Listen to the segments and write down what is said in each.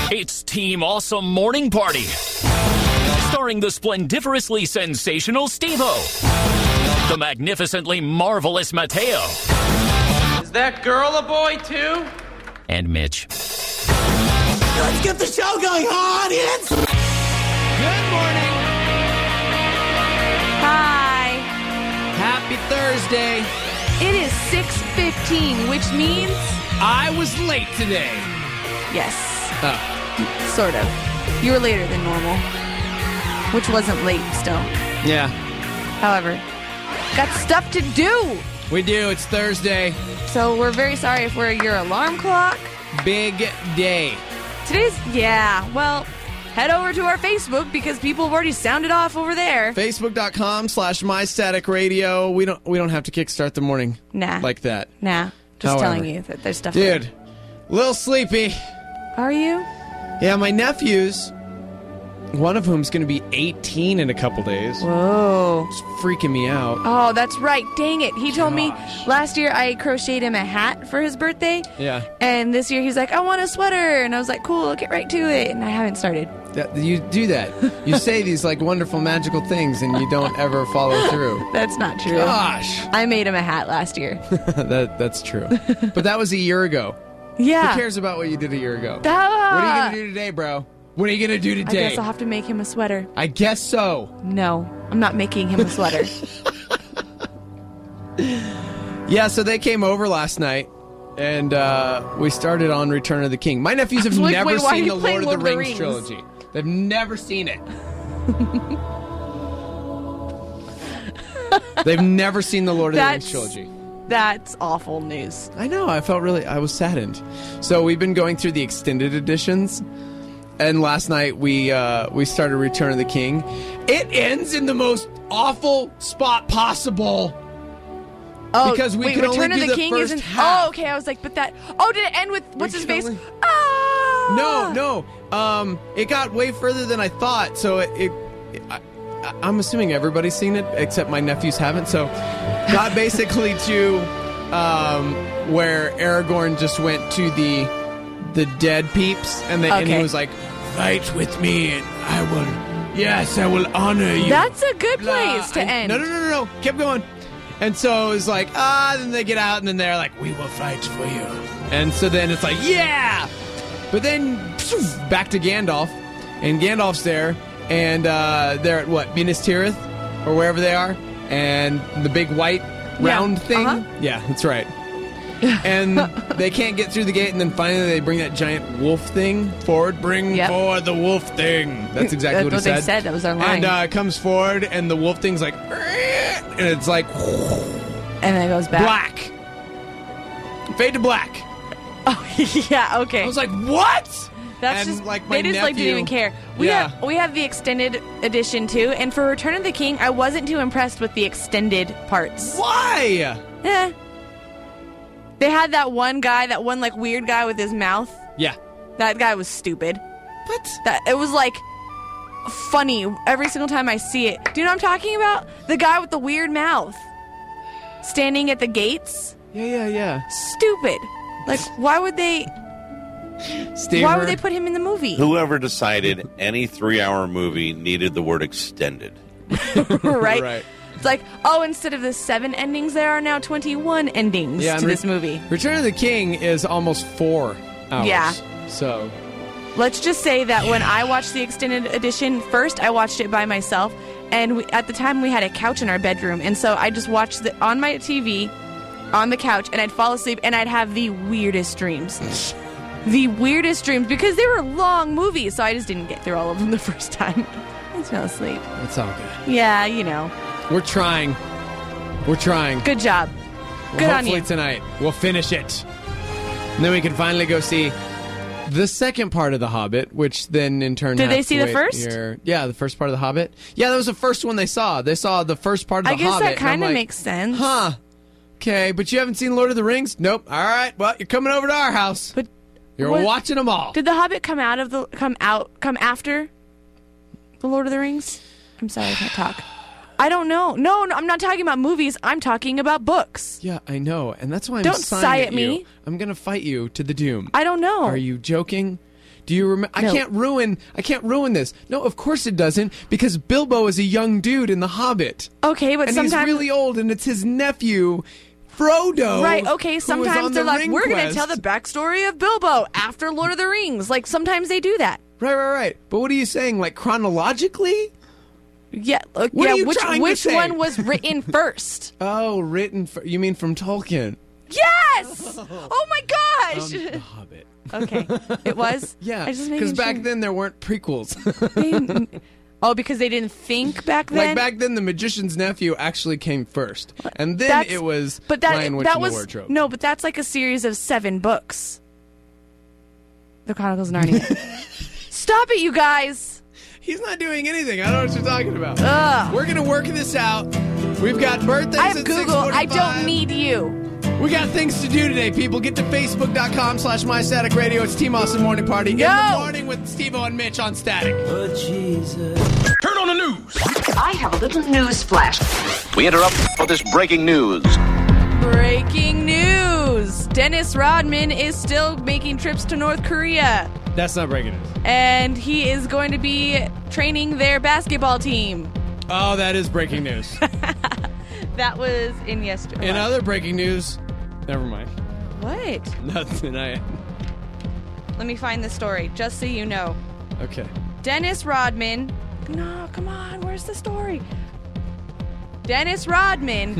It's Team Awesome Morning Party. Starring the splendiferously sensational Steve-O, the magnificently marvelous Mateo. Is that girl a boy, too? And Mitch. Let's get the show going, audience! Good morning. Hi. Happy Thursday. It is 6:15, which means... I was late today. Yes. Oh. Sort of. You were later than normal. Which wasn't late still. Yeah. However, got stuff to do. We do. It's Thursday. So we're very sorry if we're your alarm clock. Big day. Well, head over to our Facebook because people have already sounded off over there. Facebook.com/MyStaticRadio. We don't have to kickstart the morning like that. Nah. Just However. telling you that there's stuff to do. Dude, a little sleepy. Are you? Yeah, my nephews, one of whom's going to be 18 in a couple days. Whoa. It's freaking me out. Oh, that's right. Dang it. He told me last year I crocheted him a hat for his birthday. Yeah. And this year he's like, I want a sweater. And I was like, cool, I'll get right to it. And I haven't started. You do that. You say these like wonderful magical things and you don't ever follow through. That's not true. Gosh. I made him a hat last year. That's true. But that was a year ago. Yeah. Who cares about what you did a year ago? What are you going to do today, bro? What are you going to do today? I guess I'll have to make him a sweater. I guess so. No, I'm not making him a sweater. Yeah, so they came over last night, and we started on Return of the King. My nephews have Like, never wait, why are seen you the playing Lord of the Lord of the Rings Rings? trilogy. They've never seen it. They've never seen the Lord of the Rings trilogy. That's awful news. I know. I was saddened. So we've been going through the extended editions, and last night we started Return of the King. It ends in the most awful spot possible. Oh, because we wait, can Return only of do the King first isn't. half. Oh, okay. I was like, but that. Oh, did it end with what's his face? only- Ah! No. It got way further than I thought. So I'm assuming everybody's seen it except my nephews haven't. So got basically to where Aragorn just went to the dead peeps, and he was like, "Fight with me, and I will honor you." That's a good Blah. place to And- end. No. Kept going. And so it was like, then they get out, and then they're like, "We will fight for you." And so then it's like, yeah! But then, back to Gandalf, and Gandalf's there, and they're at what, Minas Tirith, or wherever they are, and the big white round thing. Uh-huh. Yeah, that's right. And they can't get through the gate, and then finally they bring that giant wolf thing forward. Bring forward the wolf thing. That's exactly what he said. They said. That was our line. And it comes forward, and the wolf thing's like, and it's like, and then it goes back. black. Fade to black. Oh, yeah, okay. I was like, what? That's and just like my they just like didn't even care. We have the extended edition too, and for Return of the King, I wasn't too impressed with the extended parts. Why? They had that one like weird guy with his mouth. Yeah. That guy was stupid. What? It was like funny every single time I see it. Do you know what I'm talking about? The guy with the weird mouth. Standing at the gates. Yeah. Stupid. Like, why would they put him in the movie? Whoever decided any 3-hour movie needed the word extended. Right? Right. It's like, instead of the 7 endings, there are now 21 endings to this movie. Return of the King is almost 4 hours. Yeah. So. Let's just say that when I watched the extended edition, first I watched it by myself, and at the time we had a couch in our bedroom, and so I just watched it on my TV, on the couch, and I'd fall asleep, and I'd have the weirdest dreams. The weirdest dreams, because they were long movies, so I just didn't get through all of them the first time. I just fell asleep. It's all good. Yeah, you know. We're trying. Good job. Good on you. Hopefully tonight we'll finish it. And then we can finally go see the second part of The Hobbit, which then in turn Did has they see to the wait first? Yeah, the first part of The Hobbit. Yeah, that was the first one they saw. They saw the first part of The Hobbit. I guess that and I'm kind of like, makes sense. Huh. Okay, but you haven't seen Lord of the Rings? Nope. All right. Well, you're coming over to our house. But you're what- watching them all. Did The Hobbit come after The Lord of the Rings? I'm sorry, I can't talk. I don't know. No, I'm not talking about movies. I'm talking about books. Yeah, I know, and that's why I'm Don't sighing sigh at at you. me. I'm gonna fight you to the doom. I don't know. Are you joking? Do you remember? No. I can't ruin this. No, of course it doesn't, because Bilbo is a young dude in The Hobbit. Okay, but and sometimes he's really old, and it's his nephew, Frodo. right, okay, who was sometimes on they're the like, Ring we're going to Quest. tell the backstory of Bilbo after Lord of the Rings. Like, sometimes they do that. Right. But what are you saying? Like, chronologically? Yeah, What yeah. are you trying to Which say? one was written first? Oh, you mean from Tolkien? Yes! Oh my gosh! The Hobbit. Okay, it was. Yeah, I just because making back sure. then there weren't prequels. Oh, because they didn't think back then. Like back then, the magician's nephew actually came first, and then That's- it was but that Lion Witch that and was the Wardrobe. no, but that's like a series of 7 books. The Chronicles of Narnia. Stop it, you guys! He's not doing anything. I don't know what you're talking about. Ugh. We're gonna work this out. We've got birthdays. I have at Google. I 6:45. don't need you. We got things to do today, people. Get to Facebook.com/MyStaticRadio. It's Team Austin Morning Party. In the No. morning with Steve-O and Mitch on Static. Turn on the news. I have a little news flash. We interrupt for this breaking news. Breaking news: Dennis Rodman is still making trips to North Korea, That's not breaking news. and he is going to be training their basketball team. Oh, that is breaking news. That was in yesterday. In other breaking news, never mind. What? Nothing. Let me find the story, just so you know. Okay. Dennis Rodman. No, come on. Where's the story? Dennis Rodman.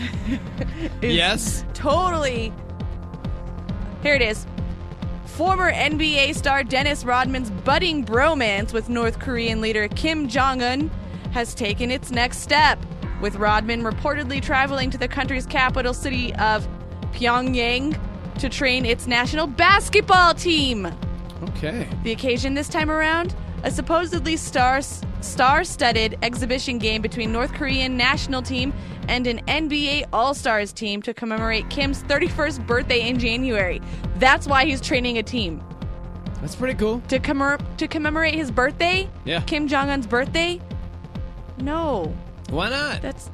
is Yes. Totally. Here it is. Former NBA star Dennis Rodman's budding bromance with North Korean leader Kim Jong-un has taken its next step, with Rodman reportedly traveling to the country's capital city of Pyongyang to train its national basketball team. Okay. The occasion this time around? A supposedly star-studded exhibition game between North Korean national team and an NBA All-Stars team to commemorate Kim's 31st birthday in January. That's why he's training a team. That's pretty cool. To commemorate his birthday? Yeah. Kim Jong-un's birthday? No. Why not? That's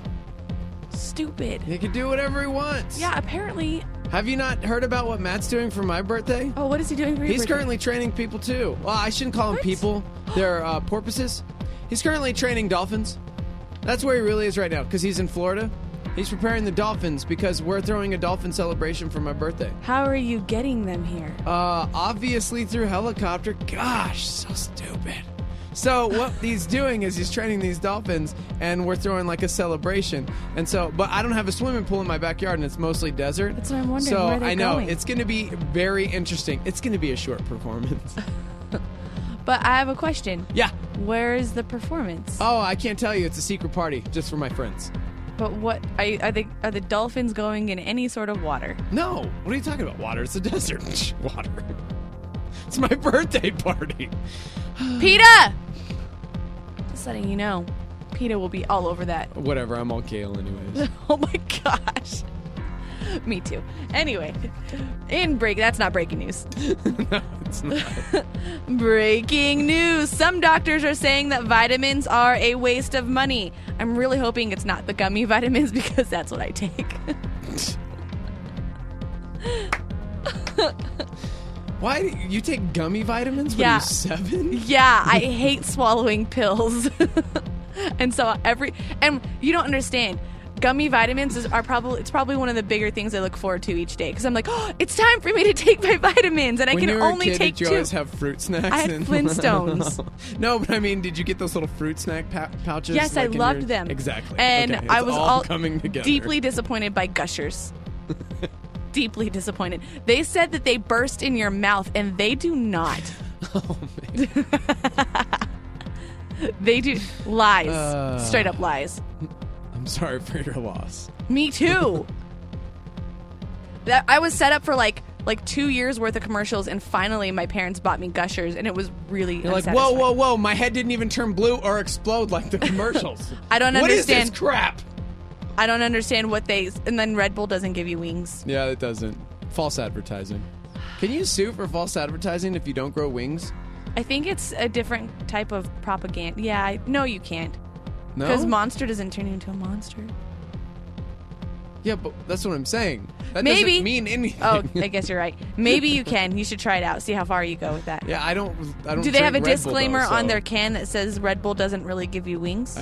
stupid. He can do whatever he wants. Yeah, apparently. Have you not heard about what Matt's doing for my birthday? Oh, what is he doing for your He's birthday? currently training people too. Well, I shouldn't call them What? people. They're porpoises. He's currently training dolphins. That's where he really is right now, because he's in Florida. He's preparing the dolphins because we're throwing a dolphin celebration for my birthday. How are you getting them here? Obviously through helicopter. Gosh, so stupid. So what he's doing is he's training these dolphins, and we're throwing like a celebration. And so, but I don't have a swimming pool in my backyard, and it's mostly desert. That's what I'm wondering. So Where are they I know going? it's going to be very interesting. It's going to be a short performance. But I have a question. Yeah. Where is the performance? Oh, I can't tell you. It's a secret party just for my friends. But what are the dolphins going in any sort of water? No. What are you talking about? Water. It's a desert. Water. It's my birthday party. PETA! Just letting you know, PETA will be all over that. Whatever. I'm all Gale anyways. Oh my gosh. Me too. Anyway, that's not breaking news. No, it's not. Breaking news. Some doctors are saying that vitamins are a waste of money. I'm really hoping it's not the gummy vitamins because that's what I take. Why do you take gummy vitamins when Yeah. you're 7? Yeah, I hate swallowing pills. And so and you don't understand. Gummy vitamins it's probably one of the bigger things I look forward to each day because I'm like, oh, it's time for me to take my vitamins, and I When can you were only a kid, take did you 2. always have fruit snacks? I had Flintstones. No, but I mean, did you get those little fruit snack pouches? Yes, I like in loved your- them. Exactly. And Okay, I it's was all coming together. deeply disappointed by Gushers. Deeply disappointed. They said that they burst in your mouth, and they do not. Oh, man. They do. Lies. Straight up lies. I'm sorry for your loss. Me too. I was set up for like 2 years worth of commercials, and finally my parents bought me Gushers, and it was really You're like, unsatisfying. whoa! My head didn't even turn blue or explode like the commercials. I don't What is understand. this crap? I don't understand what they. And then Red Bull doesn't give you wings. Yeah, it doesn't. False advertising. Can you sue for false advertising if you don't grow wings? I think it's a different type of propaganda. Yeah, no, you can't. No. Because Monster doesn't turn you into a monster. Yeah, but that's what I'm saying. That Maybe. doesn't mean anything. Oh, I guess you're right. Maybe you can. You should try it out. See how far you go with that. Yeah, I don't. Do they have a drink Red Bull, disclaimer though, on so- their can that says Red Bull doesn't really give you wings?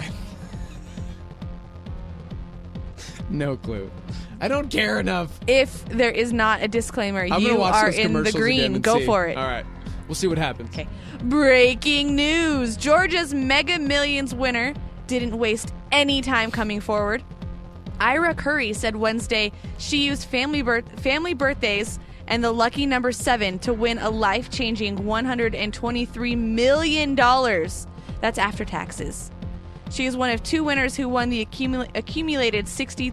No clue. I don't care enough. If there is not a disclaimer, I'm gonna you watch are those in the commercials again green. and Go see. for it. All right. We'll see what happens. Okay. Breaking news. Georgia's Mega Millions winner didn't waste any time coming forward. Ira Curry said Wednesday she used family birthdays and the lucky number 7 to win a life-changing $123 million. That's after taxes. She is one of 2 winners who won the accumulated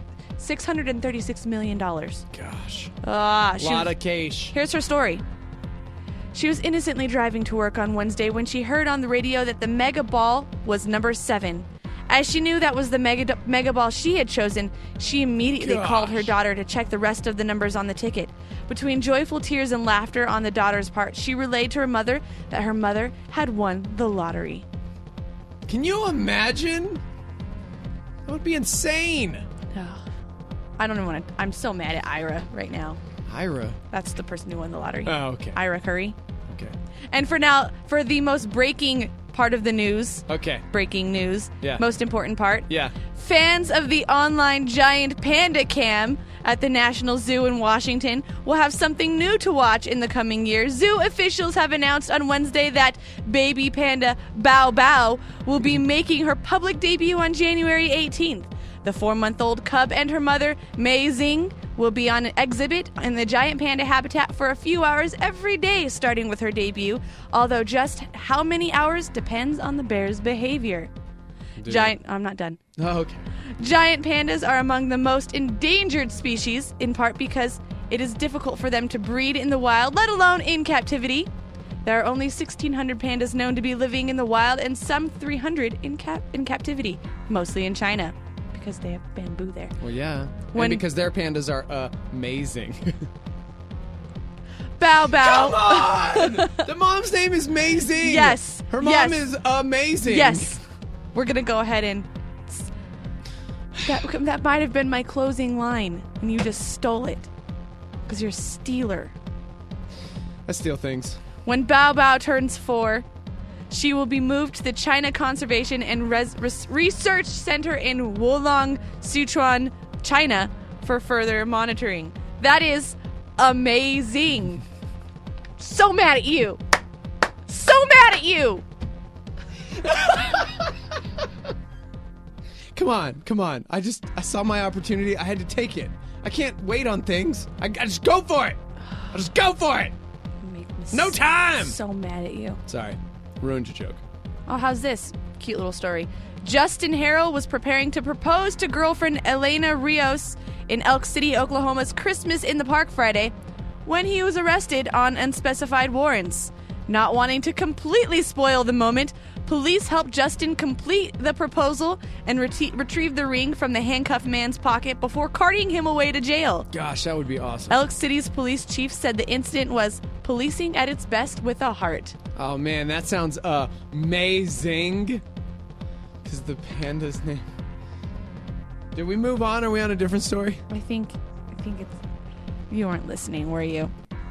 $636 million. Gosh. Ah, Lot of cash. Here's her story. She was innocently driving to work on Wednesday when she heard on the radio that the mega ball was number 7. As she knew that was the mega ball she had chosen, she immediately called her daughter to check the rest of the numbers on the ticket. Between joyful tears and laughter on the daughter's part, she relayed to her mother that her mother had won the lottery. Can you imagine? That would be insane. I don't even want to. I'm so mad at Ira right now. Ira. That's the person who won the lottery. Oh, okay. Ira Curry. Okay. And for now, for the most breaking part of the news. Okay. Breaking news. Yeah. Most important part. Yeah. Fans of the online giant panda cam at the National Zoo in Washington will have something new to watch in the coming year. Zoo officials have announced on Wednesday that baby panda Bao Bao will be making her public debut on January 18th. The 4-month-old cub and her mother, Mei Xing, will be on an exhibit in the giant panda habitat for a few hours every day, starting with her debut, although just how many hours depends on the bear's behavior. I'm not done. Oh, okay. Giant pandas are among the most endangered species, in part because it is difficult for them to breed in the wild, let alone in captivity. There are only 1,600 pandas known to be living in the wild and some 300 in captivity, mostly in China, because they have bamboo there. Well, yeah. And because their pandas are amazing. Bao Bao. Come on! The mom's name is Amazing. Yes. Her mom is amazing. Yes. We're going to go ahead and... That might have been my closing line, and you just stole it. Because you're a stealer. I steal things. When Bao Bao turns 4, she will be moved to the China Conservation and Research Center in Wolong, Sichuan, China, for further monitoring. That is amazing. So mad at you. So mad at you. Come on. I saw my opportunity. I had to take it. I can't wait on things. I just go for it. I'll just go for it. No time. So mad at you. Sorry. Ruined your joke. Oh, how's this? Cute little story. Justin Harrell was preparing to propose to girlfriend Elena Rios in Elk City, Oklahoma's Christmas in the Park Friday when he was arrested on unspecified warrants. Not wanting to completely spoil the moment, police helped Justin complete the proposal and retrieve the ring from the handcuffed man's pocket before carting him away to jail. Gosh, that would be awesome. Elk City's police chief said the incident was policing at its best with a heart. Oh, man, that sounds amazing. Because the panda's name... Did we move on? Or are we on a different story? I think it's... You weren't listening, were you?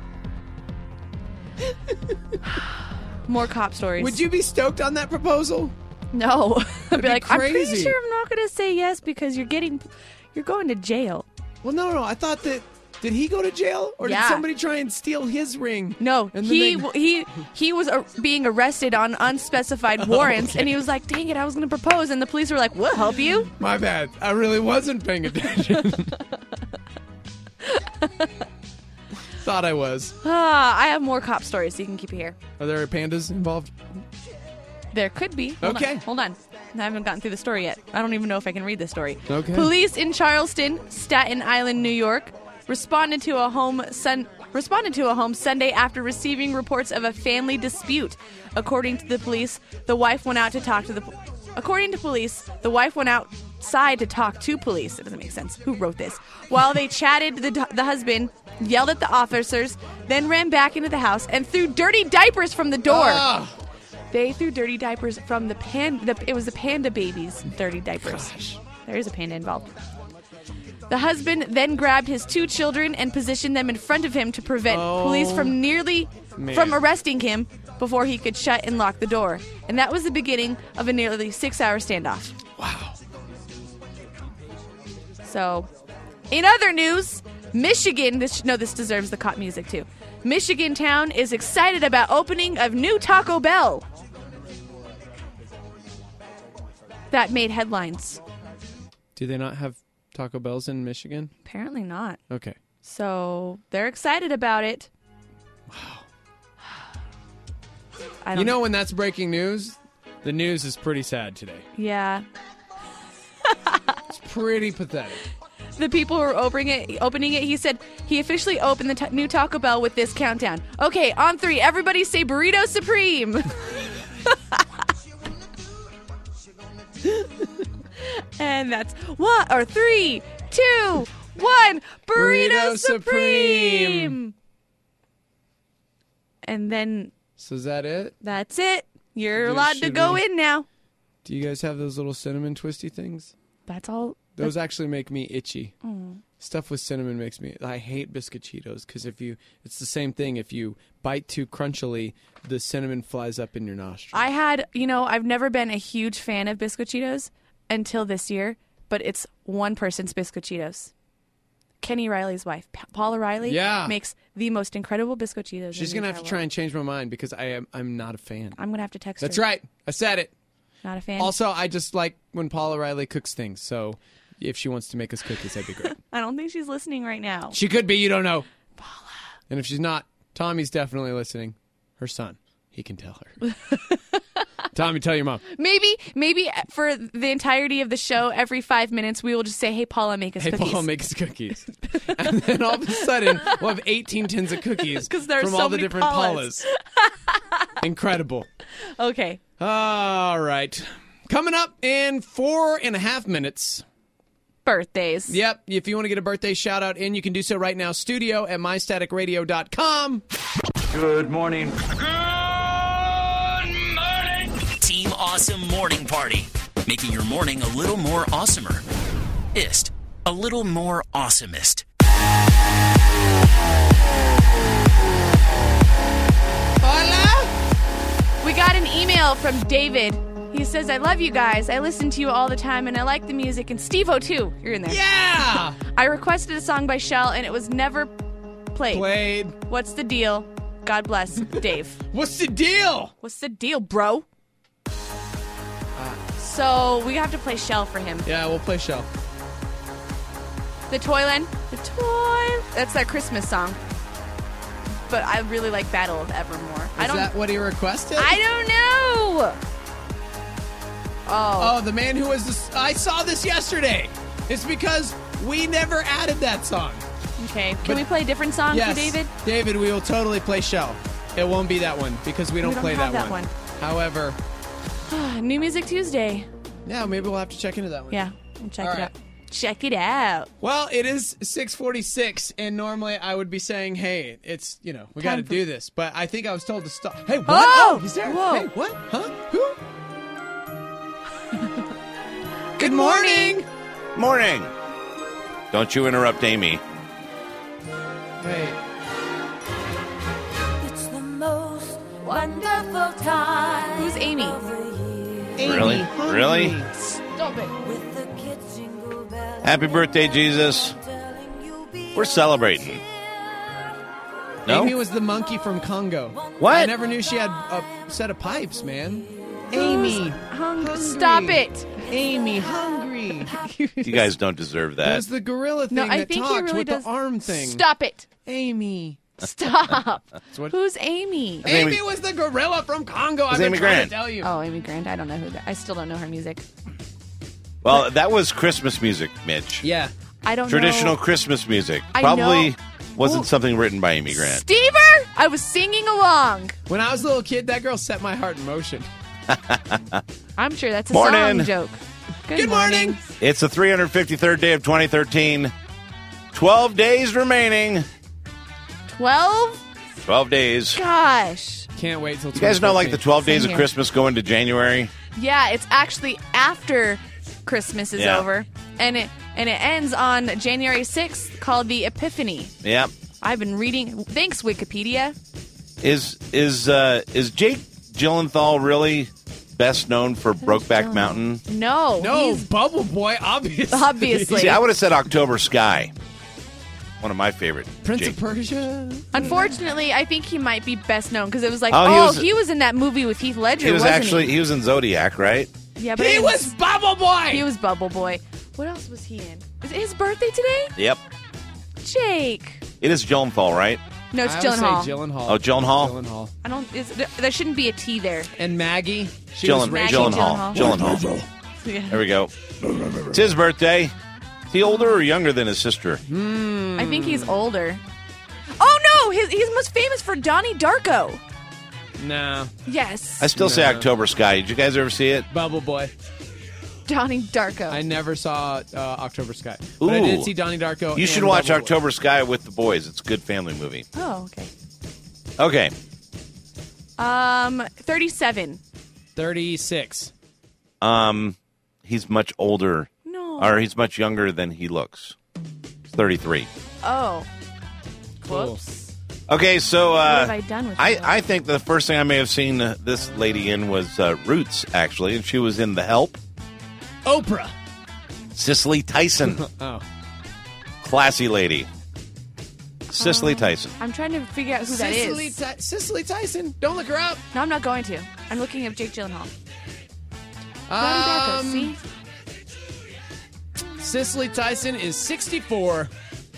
More cop stories. Would you be stoked on that proposal? No. I'd be like, crazy. I'm pretty sure I'm not going to say yes because you're going to jail. Well, no. I thought that... Did he go to jail? Or Yeah. did somebody try and steal his ring? No, And then he was being arrested on unspecified warrants, Okay. and he was like, dang it, I was going to propose. And the police were like, we'll help you. My bad. I really wasn't paying attention. Thought I was. I have more cop stories, so you can keep it here. Are there pandas involved? There could be. Hold on. I haven't gotten through the story yet. I don't even know if I can read this story. Okay. Police in Charleston, Staten Island, New York, responded to a home Sunday after receiving reports of a family dispute. According to police, the wife went outside to talk to police. It doesn't make sense. Who wrote this? While they chatted, the husband yelled at the officers, then ran back into the house and threw dirty diapers from the door. They threw dirty diapers from it was the panda baby's dirty diapers. Gosh. There is a panda involved. The husband then grabbed his 2 children and positioned them in front of him to prevent police from arresting him before he could shut and lock the door. And that was the beginning of a nearly 6-hour standoff. Wow. So, in other news, Michigan, this deserves the cop music too. Michigan town is excited about opening of new Taco Bell. That made headlines. Do they not have Taco Bells in Michigan? Apparently not. Okay. So they're excited about it. Wow. You know when that's breaking news? The news is pretty sad today. Yeah. It's pretty pathetic. The people who were opening it, he said he officially opened the new Taco Bell with this countdown. Okay, on 3, everybody say Burrito Supreme. And that's 3, 2, 1, Burrito Supreme. And then... So is that it? That's it. You're allowed to go in now. Do you guys have those little cinnamon twisty things? That's all. Those actually make me itchy. Stuff with cinnamon makes me... I hate Biscuit Cheetos because it's the same thing. If you bite too crunchily, the cinnamon flies up in your nostrils. I've never been a huge fan of Biscuit Cheetos until this year, but it's one person's Biscuit Cheetos. Kenny Riley's wife, Paula Riley, makes the most incredible Biscuit Cheetos. She's going to have to try and change my mind because I'm not a fan. I'm going to have to text her. That's right. I said it. Not a fan. Also, I just like when Paula Riley cooks things, so if she wants to make us cookies, that'd be great. I don't think she's listening right now. She could be. You don't know. Paula. And if she's not, Tommy's definitely listening. Her son. He can tell her. Tommy, tell your mom. Maybe for the entirety of the show, every 5 minutes, we will just say, hey, Paula, make us cookies. Hey, Paula, make us cookies. And then all of a sudden, we'll have 18 tins of cookies from all the different Paulas. Incredible. Okay. All right. Coming up in 4.5 minutes. Birthdays. Yep. If you want to get a birthday shout out in, you can do so right now. Studio at mystaticradio.com. Good morning. Team Awesome Morning Party. Making your morning a little more awesomer. Ist. A little more awesomest. Hola! We got an email from David. He says, I love you guys. I listen to you all the time, and I like the music. And Steve-O, too. You're in there. Yeah! I requested a song by Shell, and it was never played. What's the deal? God bless, Dave. What's the deal? What's the deal, bro? So we have to play Shell for him. Yeah, we'll play Shell. The Toyland. That's that Christmas song. But I really like Battle of Evermore. Is that what he requested? I don't know. Oh, the man who was this. I saw this yesterday. It's because we never added that song. Okay. Can we play a different song for David? David, we will totally play Shell. It won't be that one because we don't play have that one. However, New Music Tuesday. Yeah, maybe we'll have to check into that one. Yeah, we'll check it out. Check it out. Well, it is 6:46, and normally I would be saying, hey, it's, we got to do this. But I think I was told to stop. Hey, what? Oh, he's there. Whoa. Hey, what? Huh? Who? Good morning. Morning. Don't you interrupt Amy. Hey. It's the most wonderful time. Who's Amy? Really? Really? Stop it. Happy birthday, Jesus. We're celebrating. No? Amy was the monkey from Congo. What? I never knew she had a set of pipes, man. Amy. Hungry. Stop it. Amy, hungry. You guys don't deserve that. It was the gorilla thing that talks with the arm thing. Stop it. Amy. Stop. Who's Amy? Amy was the gorilla from Congo. I've been trying to tell you. Oh, Amy Grant. I don't know who that. I still don't know her music. Well, that was Christmas music, Mitch. Yeah. I don't know. Traditional Christmas music. Probably wasn't something written by Amy Grant. Stever! I was singing along. When I was a little kid, that girl set my heart in motion. I'm sure that's a Morning. song joke. Good morning. It's the 353rd day of 2013. 12 days remaining. 12? 12 days. Gosh. Can't wait till 2014. You guys know, like, the 12 days Same of here. Christmas go into January? Yeah, it's actually after Christmas is Yeah. over, and it ends on January 6th, called the Epiphany. Yep. I've been reading. Thanks, Wikipedia. Is Jake Gyllenhaal really best known for Brokeback Mountain? No, No, Bubble Boy, obviously. Obviously. See, I would have said October Sky. One of my favorite. Prince Jake. of Persia. Unfortunately, I think he might be best known because it was like, Oh, he was in that movie with Heath Ledger. He was wasn't actually he was in Zodiac, right? Yeah, but He was Bubble Boy. He was Bubble Boy. What else was he in? Is it his birthday today? Yep. Jake. It is Gyllenhaal, right? No, it's I would say Gyllenhaal. Gyllenhaal. Oh, Gyllenhaal? Gyllenhaal. I don't. There shouldn't be a T there. And Maggie. She was Maggie Gyllenhaal. Gyllenhaal. Gyllenhaal. There we go. It's his birthday. Is he older or younger than his sister? I think he's older. Oh no, he's most famous for Donnie Darko. Nah. Yes, I still say No. October Sky. Did you guys ever see it? Bubble Boy. Donnie Darko. I never saw October Sky. But I Ooh. did see Donnie Darko. You should and watch Bubble Boy. October Sky with the boys. It's a good family movie. Oh, okay. Okay. 37. 36. He's much older. No. Or he's much younger than he looks. He's 33. Oh. Whoops. Okay, so What have I done with my life? I think the first thing I may have seen this lady in was Roots, actually, and she was in The Help. Oprah. Cicely Tyson. Oh. Classy lady. Cicely Tyson. I'm trying to figure out who that is. Cicely Tyson. Don't look her up. No, I'm not going to. I'm looking at Jake Gyllenhaal. Donnie Darko, see? Cicely Tyson is 64.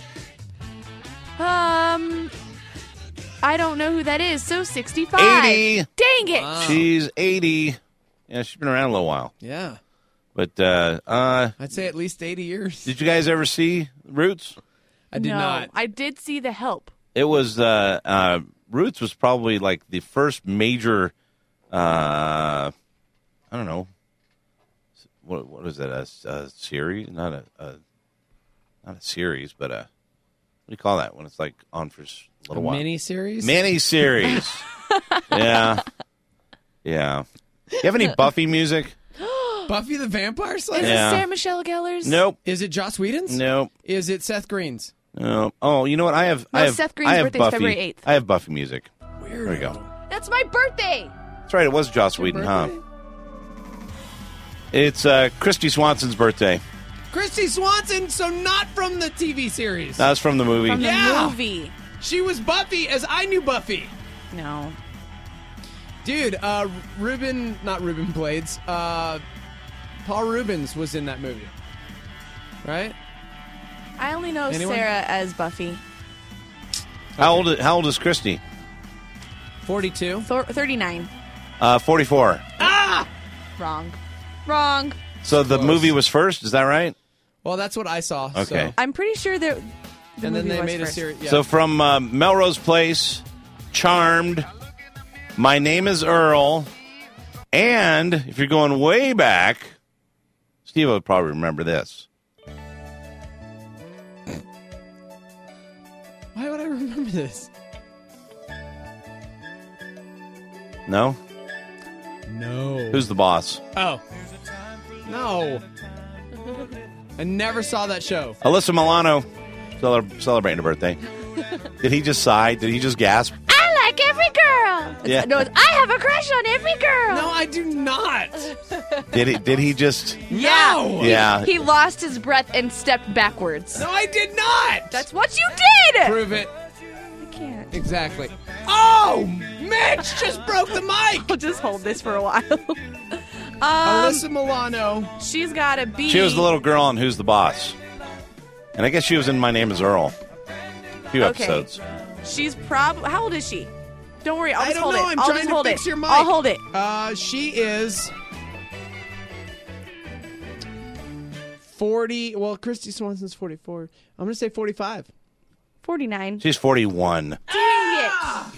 I don't know who that is. So 65. 80. Dang it. She's 80. Yeah, she's been around a little while. Yeah. But I'd say at least 80 years. did you guys ever see Roots? I did no, not. I did see The Help. It was Roots was probably like the first major I don't know, what is that, a series, not a series, but what do you call that when it's like on for a little while? Mini-series? Mini-series. Yeah. You have any Buffy music? Buffy the Vampire Slayer? Is Yeah. it Sarah Michelle Gellar's? Nope. Is it Joss Whedon's? Nope. Is it Seth Green's? No. Oh, you know what? I have Seth Green's I have birthday's Buffy. February 8th. I have Buffy music. There you go. That's my birthday. That's right. It was Joss Whedon, huh? It's Christy Swanson's birthday. Christy Swanson, so not from the TV series. That's from the movie. From the Yeah. movie. She was Buffy as I knew Buffy. No. Dude, not Ruben Blades. Paul Rubens was in that movie. Right? I only know Anyone? Sarah as Buffy. How old is Christy? 42. 39. 44. Wrong. So the Close. movie was first. Is that right? Well, that's what I saw. Okay. So. I'm pretty sure that And then movie they was made a first. series. Yeah. So from Melrose Place, Charmed, My Name is Earl, and if you're going way back, Steve would probably remember this. Why would I remember this? No? No. Who's the boss? Oh. No. I never saw that show. Alyssa Milano celebrating her birthday. Did he just sigh? Did he just gasp? I like every girl. Yeah. No, it's, I have a crush on every girl. No, I do not. Did he just? No. Yeah. He lost his breath and stepped backwards. No, I did not. That's what you did. Prove it. I can't. Exactly. Oh, Mitch just broke the mic. I'll just hold this for a while. Alyssa Milano. She's got to be. She was the little girl on Who's the Boss, and I guess she was in My Name is Earl. A few Okay. episodes. She's probably. How old is she? Don't worry. I'll I just don't hold know. it. I'm I'll trying just to hold fix it. your mic. I'll hold it. She is 40. Well, Christy Swanson's 44. I'm going to say 45. 49. She's 41. Dang it.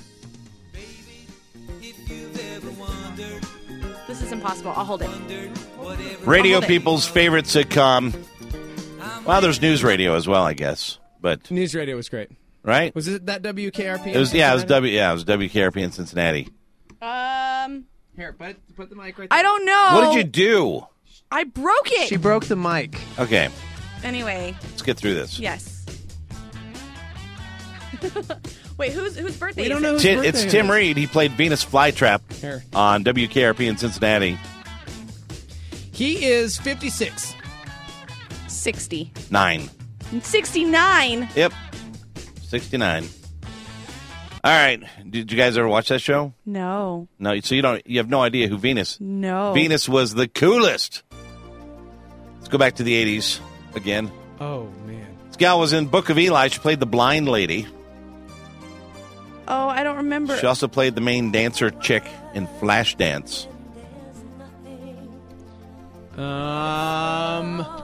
This is impossible. I'll hold it. Radio Hold it. people's favorite sitcom. Well, there's news radio as well, I guess. But News radio was great. right? Was it that WKRP? It was WKRP in Cincinnati. Here, put the mic right there. I don't know. What did you do? I broke it. She broke the mic. Okay, Anyway, let's get through this. yes. Wait, whose birthday We is don't know it? whose birthday It's it Tim is. Reed. He played Venus Flytrap Here. on WKRP in Cincinnati. He is 56. 60. 9. 69. Yep. 69. All right. Did you guys ever watch that show? No. No. So you have no idea who Venus. No. Venus was the coolest. Let's go back to the 80s again. Oh, man. This gal was in Book of Eli. She played the blind lady. Oh, I don't remember. She also played the main dancer chick in Flashdance. I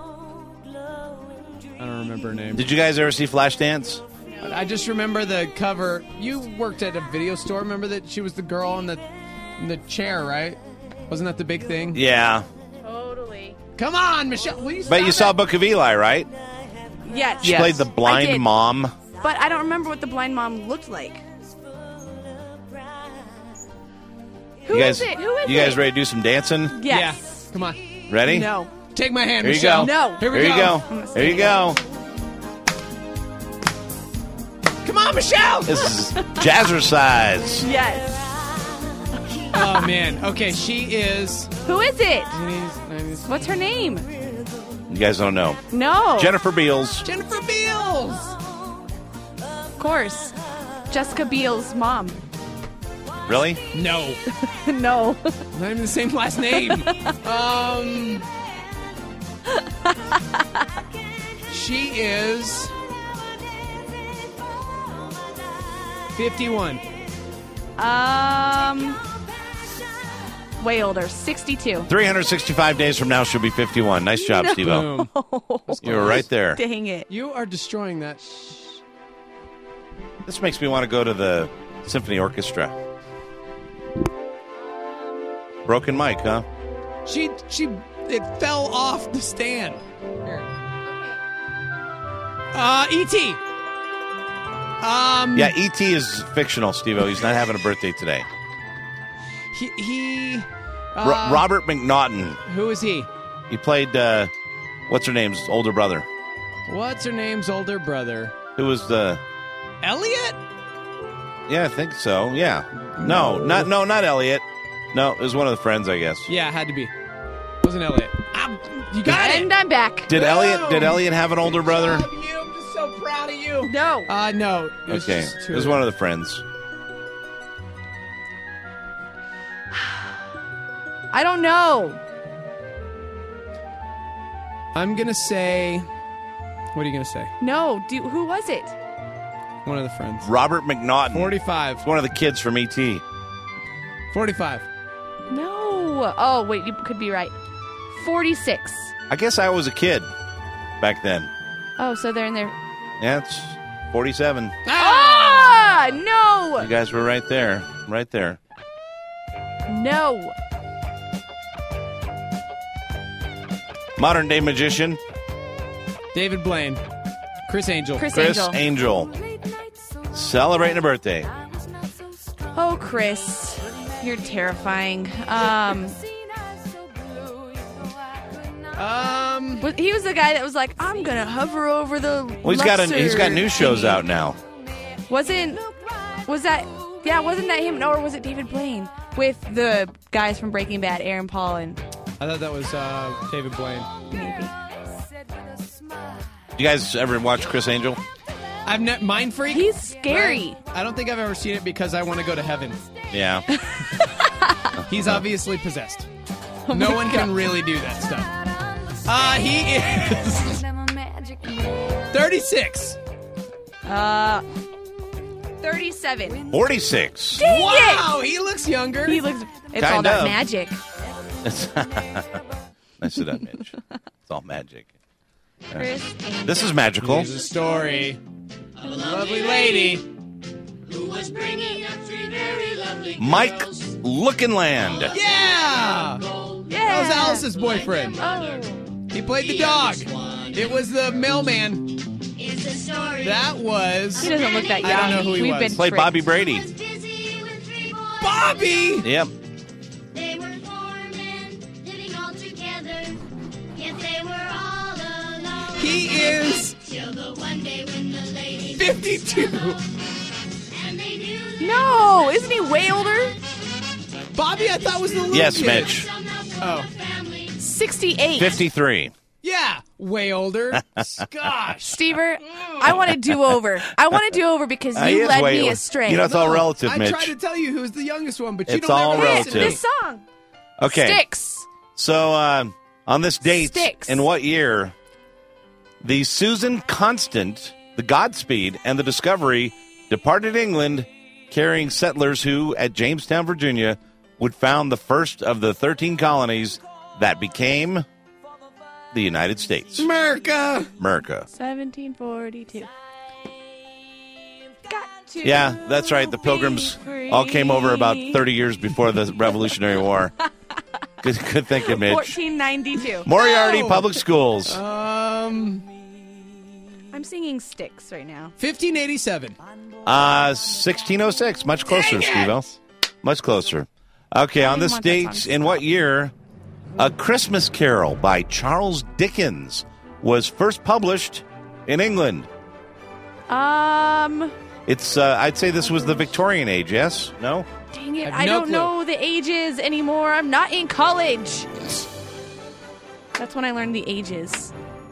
don't remember her name. Did you guys ever see Flashdance? I just remember the cover. You worked at a video store. Remember that she was the girl in the chair, right? Wasn't that the big thing? Yeah. Totally. Come on, Michelle. Will you But you stop saw Book of Eli, right? Yes. She played the I blind did. mom. But I don't remember what the blind mom looked like. Who You guys, is it? Who is you guys it? ready to do some dancing? Yes. Yeah. Come on. Ready? No. Take my hand, Here you Michelle. go. No. Here we Here you go. go. Here you go. Come on, Michelle. This is Jazzercise. Yes. Oh, man. Okay, she is... Who is it? 90s. What's her name? You guys don't know. No. Jennifer Beals. Jennifer Beals. Of course. Jessica Biel's mom. Really? No. No. Not even the same last name. She is 51. Way older. 62. 365 days from now, she'll be 51. Nice job, Steve-O. Boom. You were right there. Dang it. You are destroying that. This makes me want to go to the symphony orchestra. Broken mic, huh? It fell off the stand. Here. E.T. Yeah, E.T. is fictional, Steve-O. He's not having a birthday today. He Robert McNaughton. Who is he? He played, what's her name's older brother? What's her name's older brother? Who was the... Elliot? Yeah, I think so. Yeah. No, not Elliot. No, it was one of the friends, I guess. Yeah, it had to be. Wasn't Elliot. You got it. And I'm back. Did Elliot have an older brother? Love you. I'm just so proud of you. No. No. It was Okay. just two It was of one them. of the friends. I don't know. I'm going to say... What are you going to say? No. Who was it? One of the friends. Robert McNaughton. 45. It's one of the kids from E.T. 45. No. Oh, wait. You could be right. 46. I guess I was a kid back then. Oh, so they're in there. Yeah, it's 47. Ah! No. You guys were right there. Right there. No. Modern day magician. David Blaine. Chris Angel. Chris Chris Angel. Celebrating a birthday. Oh, Chris. You're terrifying. He was the guy that was like, I'm gonna hover over the. Well, he's got new shows out now. Wasn't that him? Or was it David Blaine with the guys from Breaking Bad, Aaron Paul and I thought that was David Blaine. maybe. You guys ever watch Chris Angel? I've Mind Freak. He's scary. I don't think I've ever seen it because I want to go to heaven. Yeah. He's obviously possessed. No one can really do that stuff. He is 36. 37. 46. Dang Wow, he looks younger. He looks. It's Kind all that of. magic. Nicely done, Mitch. It's all magic. Chris Angel. This is magical. Here's a story of a lovely lady. Mike Lookinland. Yeah! Yeah. That was Alice's boyfriend. Oh. He played the dog. It was the mailman. That was... He doesn't look that young. I don't know who he We've was. been Played tricked. Bobby Brady. Bobby! Yep. He is 52. No, isn't he way older? Bobby, I thought was the little Yes, kid. Mitch. Oh. 68. 53. Yeah, way older. Gosh. Stever, I want a do-over. I want a do-over because He you is led way me older. astray. You know, it's all relative, I Mitch. tried to tell you who's the youngest one, but you It's don't all ever relative. listen. This song. Okay. Sticks. So, on this date, Sticks. in what year, the Susan Constant, the Godspeed, and the Discovery departed England, carrying settlers who, at Jamestown, Virginia, would found the first of the 13 colonies that became the United States. America. 1742. Got to Yeah, that's right. The Pilgrims all came over about 30 years before the Revolutionary War. Good thinking, Mitch. 1492. Moriarty No. Public Schools. I'm singing Sticks right now. 1587. 1606. Much closer, Steve-O. Much closer. Okay, on this want that date, song. in what year, A Christmas Carol by Charles Dickens was first published in England? It's, I'd say this was the Victorian age, yes? No? Dang it, I have I no don't clue. know the ages anymore. I'm not in college. That's when I learned the ages.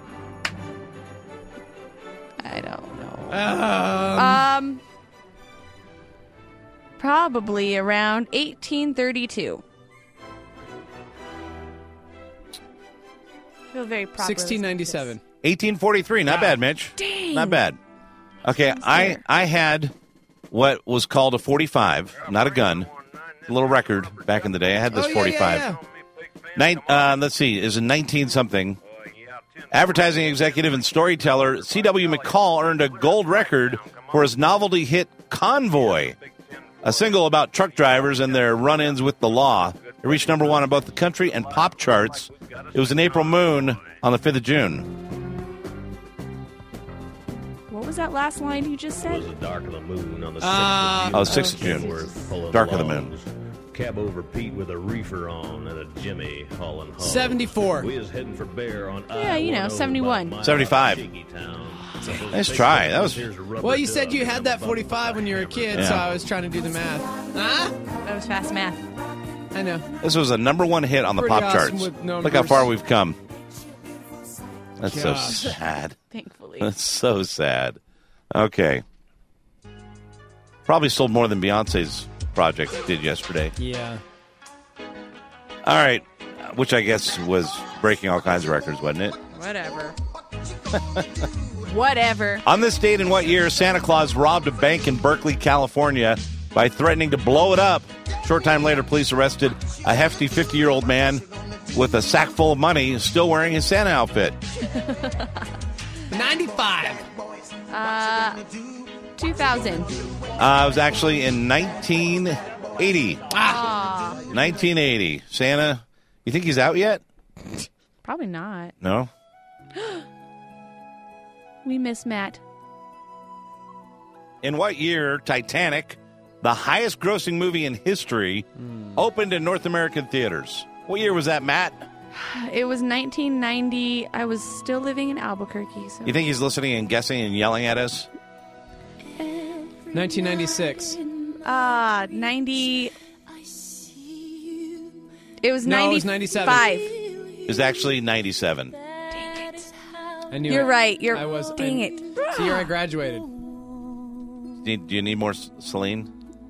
I don't know. Probably around 1832. I feel very proper. 1697. 1843. Not bad, Mitch. Dang. Not bad. Okay, I had what was called a 45, not a gun, a little record back in the day. I had this 45. Let's see, is in 19-something. Advertising executive and storyteller C.W. McCall earned a gold record for his novelty hit Convoy, a single about truck drivers and their run-ins with the law. It reached number one on both the country and pop charts. It was an April moon on the 5th of June. What was that last line you just said? Was the dark of the moon on the 6th of June. 6th of June. Pulling Dark of the logs. moon. Cab over Pete with a reefer on and a Jimmy hauling home. 74. We is heading for Bear on Yeah, you know, 71. 75. Nice try. That was... Well, you said you had that 45 when you were a kid, Yeah. so I was trying to do the math. Huh? That was fast math. I know. This was a number one hit on the Pretty pop awesome charts. with numbers. Look how far we've come. That's so Gosh. sad. Thankfully. That's so sad. Okay. Probably sold more than Beyonce's project did yesterday. Yeah. All right. Which I guess was breaking all kinds of records, wasn't it? Whatever. Whatever. On this date in what year, Santa Claus robbed a bank in Berkeley, California by threatening to blow it up. Short time later, police arrested a hefty 50-year-old man with a sack full of money still wearing his Santa outfit. 95. 2000. It was actually in 1980. 1980. Santa, you think he's out yet? Probably not. No? We miss Matt. In what year Titanic, the highest grossing movie in history, opened in North American theaters? What year was that, Matt? It was 1990. I was still living in Albuquerque. So. You think he's listening and guessing and yelling at us? 1996. 90. It was No, 90. it was 97. It's actually 97. I knew You're it. right. You're. I was. Dang it. It's the year I graduated. Do you need more Celine?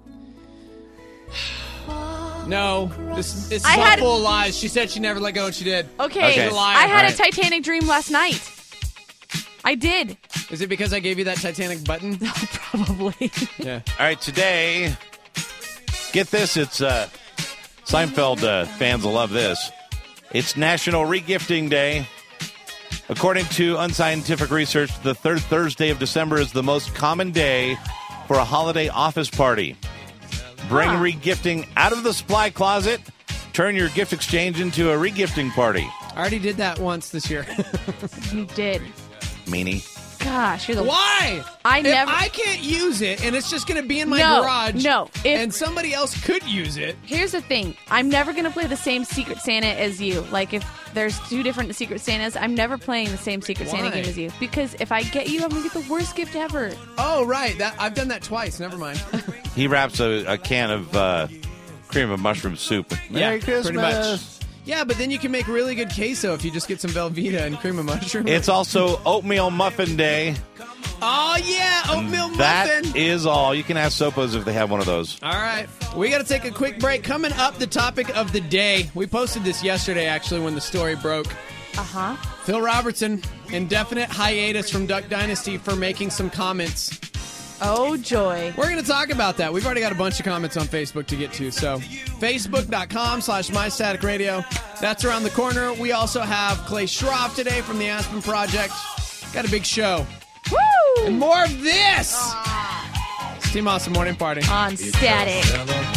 No. This is I all had- full of lies. She said she never let go, and she did. Okay. Okay. I had All a right. Titanic dream last night. I did. Is it because I gave you that Titanic button? Probably. Yeah. All right, today, get this. It's Seinfeld fans will love this. It's National Regifting Day. According to unscientific research, the third Thursday of December is the most common day for a holiday office party. Bring regifting out of the supply closet. Turn your gift exchange into a regifting party. I already did that once this year. You did. Meanie. Gosh, you're the Why? If I can't use it, and it's just going to be in my garage. No, and somebody else could use it. Here's the thing: I'm never going to play the same Secret Santa as you. Like if there's 2 different Secret Santas, I'm never playing the same Secret Santa game as you. Because if I get you, I'm going to get the worst gift ever. Oh, right. I've done that twice. Never mind. He wraps a can of cream of mushroom soup. Merry Christmas. Pretty much. Yeah, but then you can make really good queso if you just get some Velveeta and cream of mushroom. It's also oatmeal muffin day. Oh, yeah, oatmeal muffin. That is all. You can ask Sopos if they have one of those. All right. We got to take a quick break. Coming up, the topic of the day. We posted this yesterday, actually, when the story broke. Uh-huh. Phil Robertson, indefinite hiatus from Duck Dynasty for making some comments. Oh, joy. We're going to talk about that. We've already got a bunch of comments on Facebook to get to. So, Facebook.com/MyStaticRadio. That's around the corner. We also have Clay Schroff today from the Aspen Project. Got a big show. Woo! And more of this! It's Team Awesome Morning Party. On Static.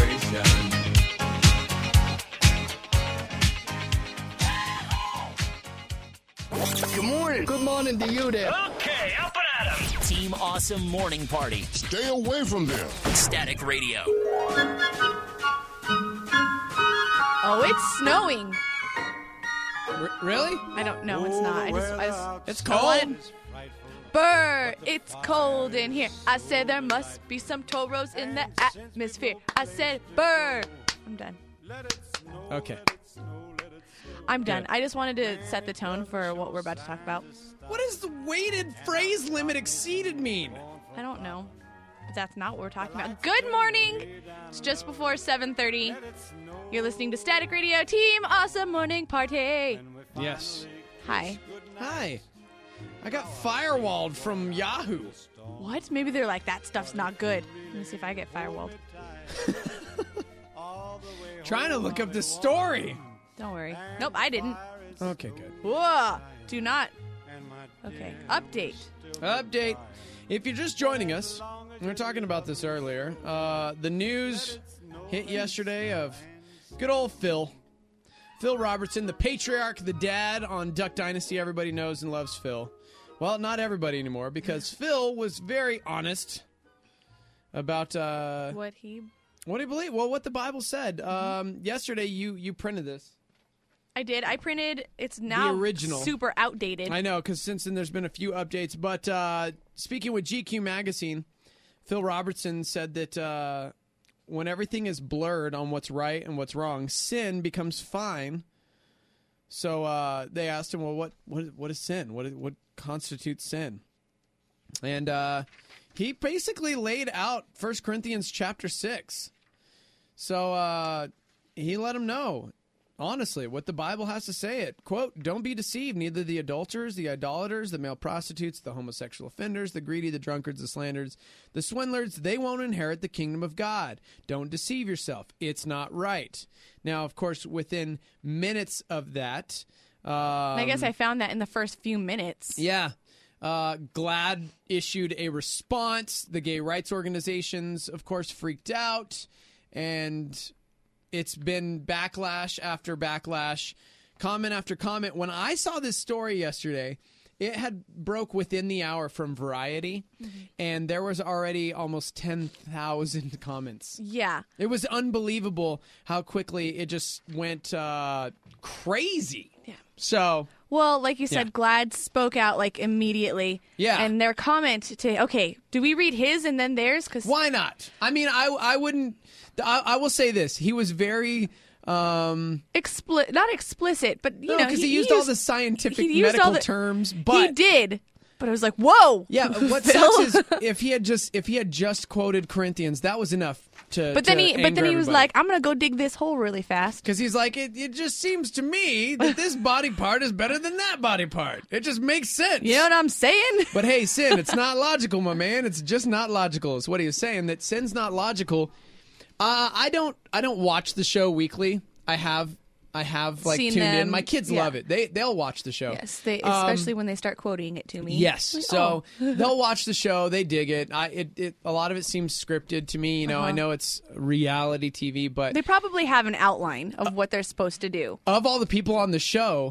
Good morning. Good morning to you there. Okay, up and at 'em. Team Awesome Morning Party. Stay away from them. Static Radio. Oh, it's snowing. Really? I don't know. It's not. It's cold. Burr, it's cold in here. I said there must be some toros in the atmosphere. I said burr. I'm done. Okay. I'm done. I just wanted to set the tone for what we're about to talk about. What does the weighted phrase limit exceeded mean? I don't know. But that's not what we're talking about. Good morning. It's just before 7:30. You're listening to Static Radio, Team Awesome Morning Party. Yes. Hi. Hi. I got firewalled from Yahoo. What? Maybe they're like, that stuff's not good. Let me see if I get firewalled. Trying to look up the story. Don't worry. Nope, I didn't. Okay, good. Whoa. Do not. Okay. Update. If you're just joining us, we were talking about this earlier. The news hit yesterday of good old Phil. Phil Robertson, the patriarch, the dad on Duck Dynasty. Everybody knows and loves Phil. Well, not everybody anymore, because Phil was very honest about what he believed. Well, what the Bible said. Yesterday, you printed this. I did. I printed. It's now the original. Super outdated. I know, because since then there's been a few updates. But speaking with GQ Magazine, Phil Robertson said that when everything is blurred on what's right and what's wrong, sin becomes fine. So they asked him, well, what is sin? What constitutes sin? And he basically laid out 1 Corinthians chapter 6. So he let him know, honestly, what the Bible has to say. It, quote, "Don't be deceived, neither the adulterers, the idolaters, the male prostitutes, the homosexual offenders, the greedy, the drunkards, the slanderers, the swindlers, they won't inherit the kingdom of God. Don't deceive yourself. It's not right." Now, of course, within minutes of that... I guess I found that in the first few minutes. Yeah. GLAAD issued a response. The gay rights organizations, of course, freaked out. And it's been backlash after backlash, comment after comment. When I saw this story yesterday, it had broke within the hour from Variety, and there was already almost 10,000 comments. Yeah. It was unbelievable how quickly it just went crazy. Yeah. So... Well, like you said, GLAAD spoke out like immediately. Yeah. And their comment to, okay, do we read his and then theirs? 'Cause why not? I mean, I wouldn't... I will say this. He was very... not explicit, but, you know... because he used all the scientific medical terms, but... He did. But I was like, whoa! Yeah, what sucks is if he had just quoted Corinthians, that was enough to. But then he was like, "I'm gonna go dig this hole really fast." Because he's like, it just seems to me that this body part is better than that body part. It just makes sense. You know what I'm saying? But hey, sin, it's not logical, my man. It's just not logical. Is what he was saying. That sin's not logical. I don't watch the show weekly. I have like tuned in. My kids love it. They'll watch the show. Yes, especially when they start quoting it to me. Yes, like, so they'll watch the show. They dig it. A lot of it seems scripted to me. You know, I know it's reality TV, but they probably have an outline of what they're supposed to do. Of all the people on the show,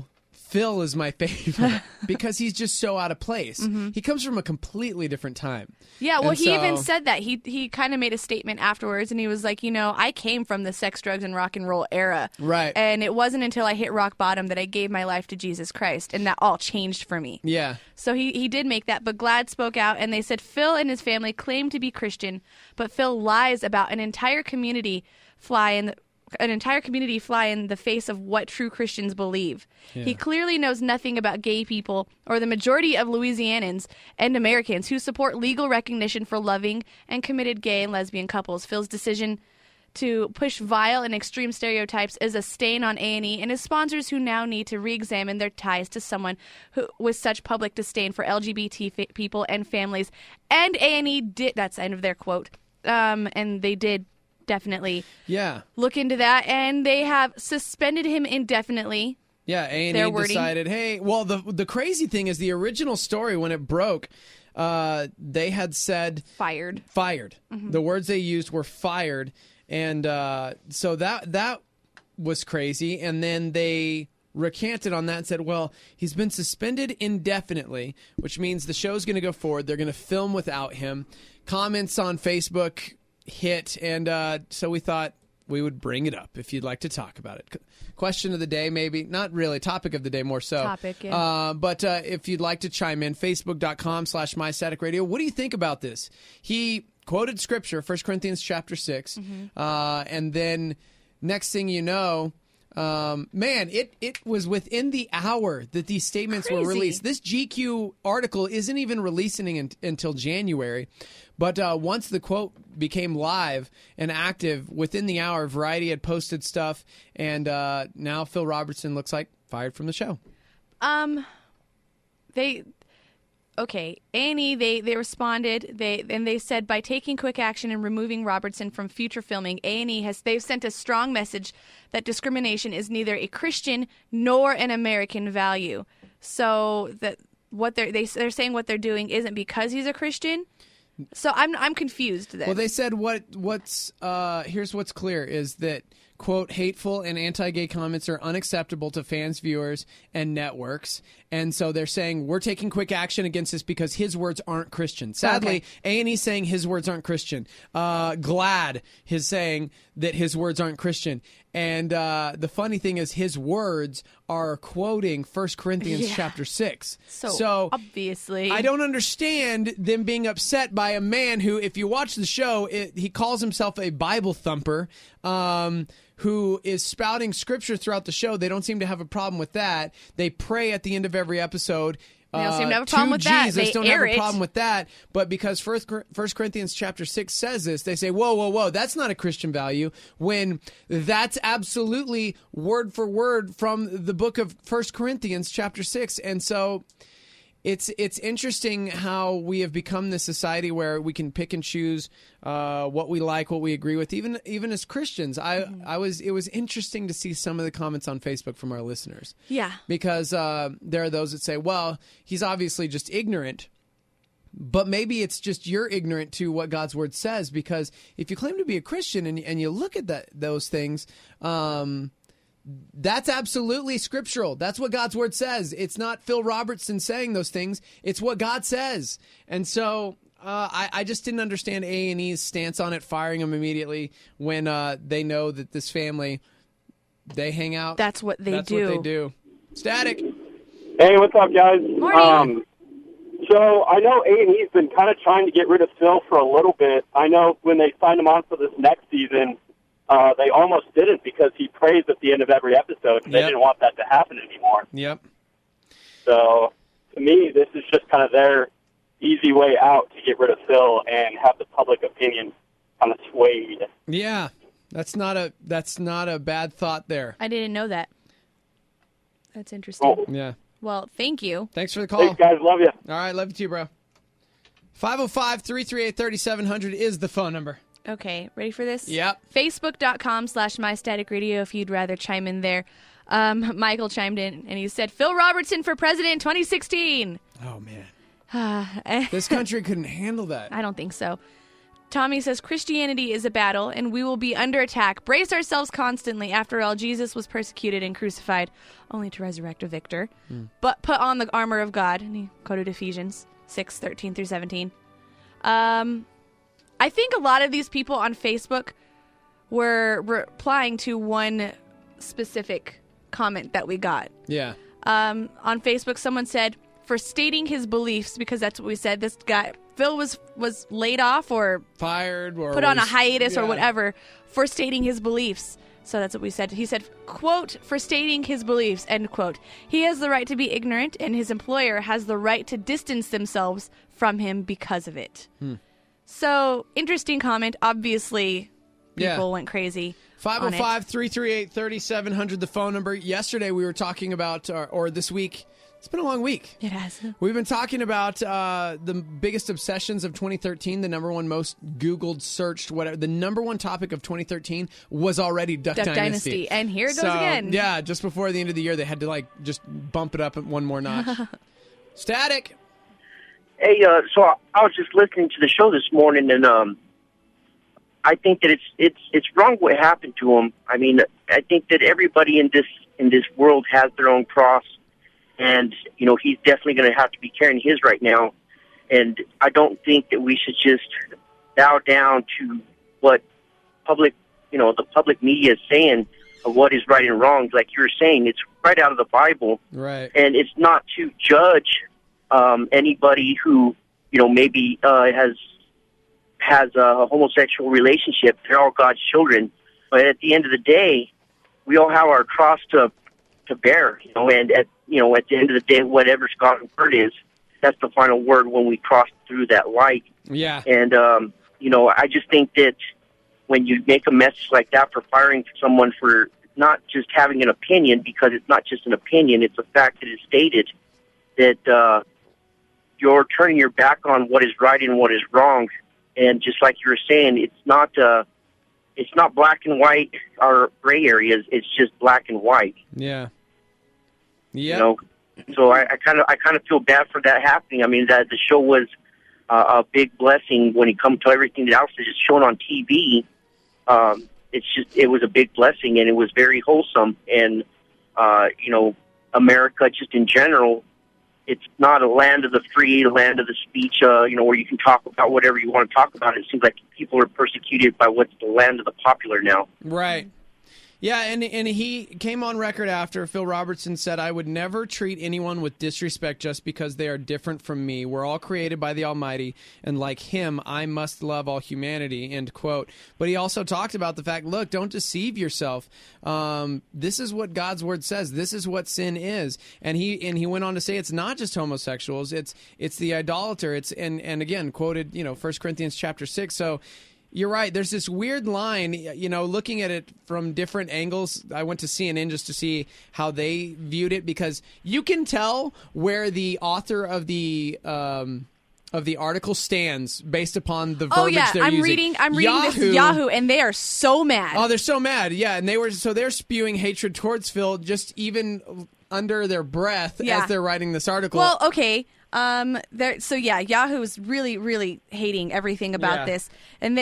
Phil is my favorite because he's just so out of place. He comes from a completely different time. Yeah, well, And he even so- said that. He kind of made a statement afterwards, and he was like, I came from the sex, drugs, and rock and roll era. Right. And it wasn't until I hit rock bottom that I gave my life to Jesus Christ, and that all changed for me. Yeah. So he did make that, but GLAAD spoke out, and they said Phil and his family claim to be Christian, but Phil lies about an entire community fly in the face of what true Christians believe. Yeah. He clearly knows nothing about gay people or the majority of Louisianans and Americans who support legal recognition for loving and committed gay and lesbian couples. Phil's decision to push vile and extreme stereotypes is a stain on A&E and his sponsors, who now need to re-examine their ties to someone who with such public disdain for LGBT people and families. And A&E did, that's the end of their quote, and they did definitely look into that, and they have suspended him indefinitely. Yeah, A&E decided, hey, well, the crazy thing is the original story, when it broke, they had said... Fired. Mm-hmm. The words they used were fired, and so that was crazy, and then they recanted on that and said, well, he's been suspended indefinitely, which means the show's going to go forward. They're going to film without him. Comments on Facebook hit, and so we thought we would bring it up if you'd like to talk about it. Question of the day, maybe. Not really. Topic of the day, more so. Topic, yeah. But if you'd like to chime in, facebook.com/MyStaticRadio. What do you think about this? He quoted scripture, 1 Corinthians chapter 6, and then next thing you know, man, it was within the hour that these statements were released. This GQ article isn't even releasing until January. But once the quote became live and active, within the hour, Variety had posted stuff, and now Phil Robertson looks like fired from the show. A&E, they responded. They said, by taking quick action and removing Robertson from future filming, A&E they've sent a strong message that discrimination is neither a Christian nor an American value. So that they're saying what they're doing isn't because he's a Christian. So I'm confused then. Well, they said here's what's clear is that, quote, hateful and anti-gay comments are unacceptable to fans, viewers, and networks. And so they're saying we're taking quick action against this because his words aren't Christian. Sadly, A&E saying his words aren't Christian. GLAAD is saying that his words aren't Christian. And the funny thing is his words are quoting 1 Corinthians chapter 6. So obviously. I don't understand them being upset by a man who, if you watch the show, he calls himself a Bible thumper, who is spouting scripture throughout the show. They don't seem to have a problem with that. They pray at the end of every episode. They don't seem to have a problem with that. Jesus They don't have air a it. problem with that. But because 1 Corinthians chapter 6 says this, they say, whoa, that's not a Christian value, when that's absolutely word for word from the book of 1 Corinthians chapter 6. And so it's interesting how we have become this society where we can pick and choose what we like, what we agree with, even as Christians. It was interesting to see some of the comments on Facebook from our listeners. Yeah. Because there are those that say, well, he's obviously just ignorant. But maybe it's just you're ignorant to what God's word says, because if you claim to be a Christian and you look at those things, that's absolutely scriptural. That's what God's word says. It's not Phil Robertson saying those things. It's what God says. And so I just didn't understand A&E's stance on it, firing him immediately when they know that this family, they hang out. That's what they do. Static. Hey, what's up, guys? Morning. So I know A&E's been kind of trying to get rid of Phil for a little bit. I know when they signed him on for this next season, they almost didn't, because he prays at the end of every episode, and they didn't want that to happen anymore. Yep. So, to me, this is just kind of their easy way out to get rid of Phil and have the public opinion kind of swayed. Yeah, that's not a bad thought there. I didn't know that. That's interesting. Cool. Yeah. Well, thank you. Thanks for the call. Thanks, guys. Love you. All right, love you too, bro. 505-338-3700 is the phone number. Okay, ready for this? Yep. Facebook.com/MyStaticRadio if you'd rather chime in there. Michael chimed in, and he said, Phil Robertson for president 2016. Oh, man. This country couldn't handle that. I don't think so. Tommy says, Christianity is a battle, and we will be under attack. Brace ourselves constantly. After all, Jesus was persecuted and crucified, only to resurrect a victor. But put on the armor of God. And he quoted Ephesians 6:13 through 17. I think a lot of these people on Facebook were replying to one specific comment that we got. Yeah. On Facebook, someone said, for stating his beliefs, because that's what we said, this guy, Phil was laid off or fired or put on a hiatus or whatever for stating his beliefs. So that's what we said. He said, quote, for stating his beliefs, end quote. He has the right to be ignorant, and his employer has the right to distance themselves from him because of it. So, interesting comment. Obviously, people went crazy. 505-338-3700, the phone number. Yesterday we were talking about, or this week, it's been a long week. It has. We've been talking about the biggest obsessions of 2013, the number one most Googled, searched, whatever. The number one topic of 2013 was already Duck Dynasty. And here it goes again. Yeah, just before the end of the year, they had to just bump it up one more notch. Static. Hey, so I was just listening to the show this morning, and I think that it's wrong what happened to him. I mean, I think that everybody in this world has their own cross. And, he's definitely going to have to be carrying his right now. And I don't think that we should just bow down to what the public media is saying of what is right and wrong. Like you were saying, it's right out of the Bible. Right. And it's not to judge anybody who, maybe has a homosexual relationship. They're all God's children. But at the end of the day, we all have our cross to bear, and at the end of the day, whatever God's word is, that's the final word when we cross through that light. Yeah. And, I just think that when you make a message like that for firing someone for not just having an opinion, because it's not just an opinion, it's a fact that is stated, that you're turning your back on what is right and what is wrong. And just like you were saying, it's not black and white or gray areas. It's just black and white. Yeah. Yeah. So I kind of feel bad for that happening. I mean, that the show was a big blessing when it comes to everything else that is shown on TV. It was a big blessing, and it was very wholesome. And America, just in general, it's not a land of the free, a land of the speech. Where you can talk about whatever you want to talk about. It seems like people are persecuted by what's the land of the popular now. Right. Yeah, and he came on record after. Phil Robertson said, I would never treat anyone with disrespect just because they are different from me. We're all created by the Almighty, and like him, I must love all humanity, end quote. But he also talked about the fact, look, don't deceive yourself. This is what God's word says. This is what sin is. And he went on to say it's not just homosexuals, it's the idolater. And again, quoted, 1 Corinthians chapter 6. So you're right. There's this weird line, looking at it from different angles. I went to CNN just to see how they viewed it, because you can tell where the author of the article stands based upon the verbiage they're using. I'm reading this Yahoo, and they are so mad. Oh, they're so mad. Yeah, and they're spewing hatred towards Phil just even under their breath as they're writing this article. Well, okay. Yahoo is really, really hating everything about this, and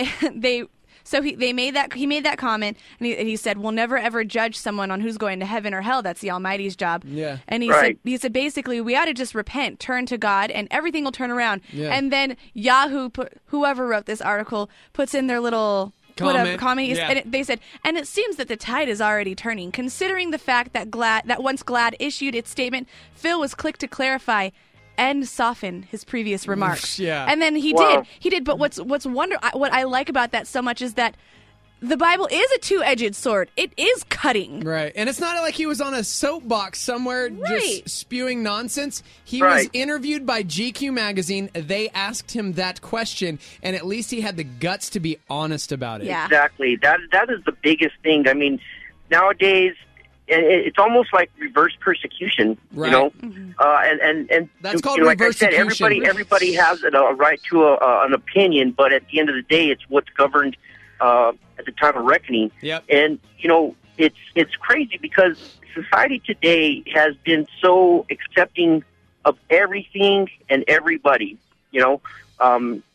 he made that comment, and he said, "We'll never ever judge someone on who's going to heaven or hell. That's the Almighty's job." Yeah, and he said basically we ought to just repent, turn to God, and everything will turn around. Yeah. And then Yahoo, whoever wrote this article, puts in their little comment. And they said, and it seems that the tide is already turning, considering the fact that once GLAAD issued its statement, Phil was quick to clarify and soften his previous remarks. Yeah. And then he did. But what I like about that so much is that the Bible is a two-edged sword. It is cutting. Right. And it's not like he was on a soapbox somewhere just spewing nonsense. He was interviewed by GQ magazine. They asked him that question, and at least he had the guts to be honest about it. Yeah. Exactly. That is the biggest thing. I mean, nowadays, it's almost like reverse persecution, right. And that's called like I said, reversecution. everybody has a right to an opinion, but at the end of the day, it's what's governed at the time of reckoning. Yep. And it's crazy because society today has been so accepting of everything and everybody.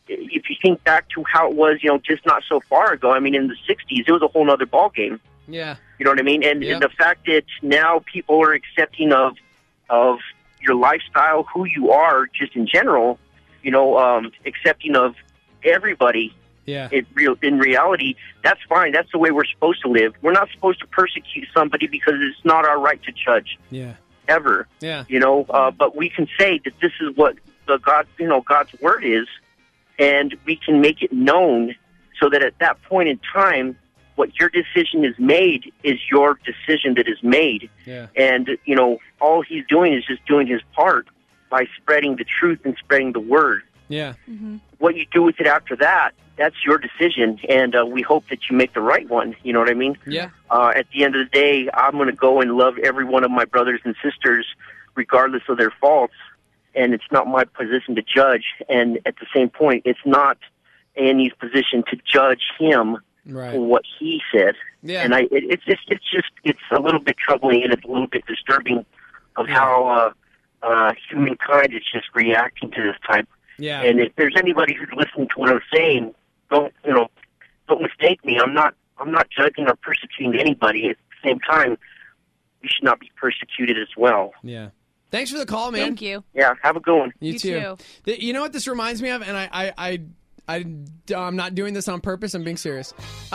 if you think back to how it was, just not so far ago, I mean, in the 60s, it was a whole other ballgame. Yeah. You know what I mean? And the fact that now people are accepting of your lifestyle, who you are, just in general, accepting of everybody. Yeah. In reality, that's fine. That's the way we're supposed to live. We're not supposed to persecute somebody because it's not our right to judge. Yeah. Ever. Yeah. But we can say that this is what God's word is, and we can make it known so that at that point in time, what your decision is made is your decision that is made. Yeah. And, all he's doing is just doing his part by spreading the truth and spreading the word. Yeah. Mm-hmm. What you do with it after that, that's your decision, and we hope that you make the right one. You know what I mean? Yeah. At the end of the day, I'm going to go and love every one of my brothers and sisters, regardless of their faults, and it's not my position to judge. And at the same point, it's not Annie's position to judge him for what he said. Yeah. And it's a little bit troubling, and it's a little bit disturbing of how humankind is just reacting to this type. Yeah. And if there's anybody who's listening to what I'm saying, don't mistake me. I'm not judging or persecuting anybody. At the same time, we should not be persecuted as well. Yeah. Thanks for the call, man. Thank you. Yeah, have a good one. You too. You know what this reminds me of, and I'm not doing this on purpose. I'm being serious.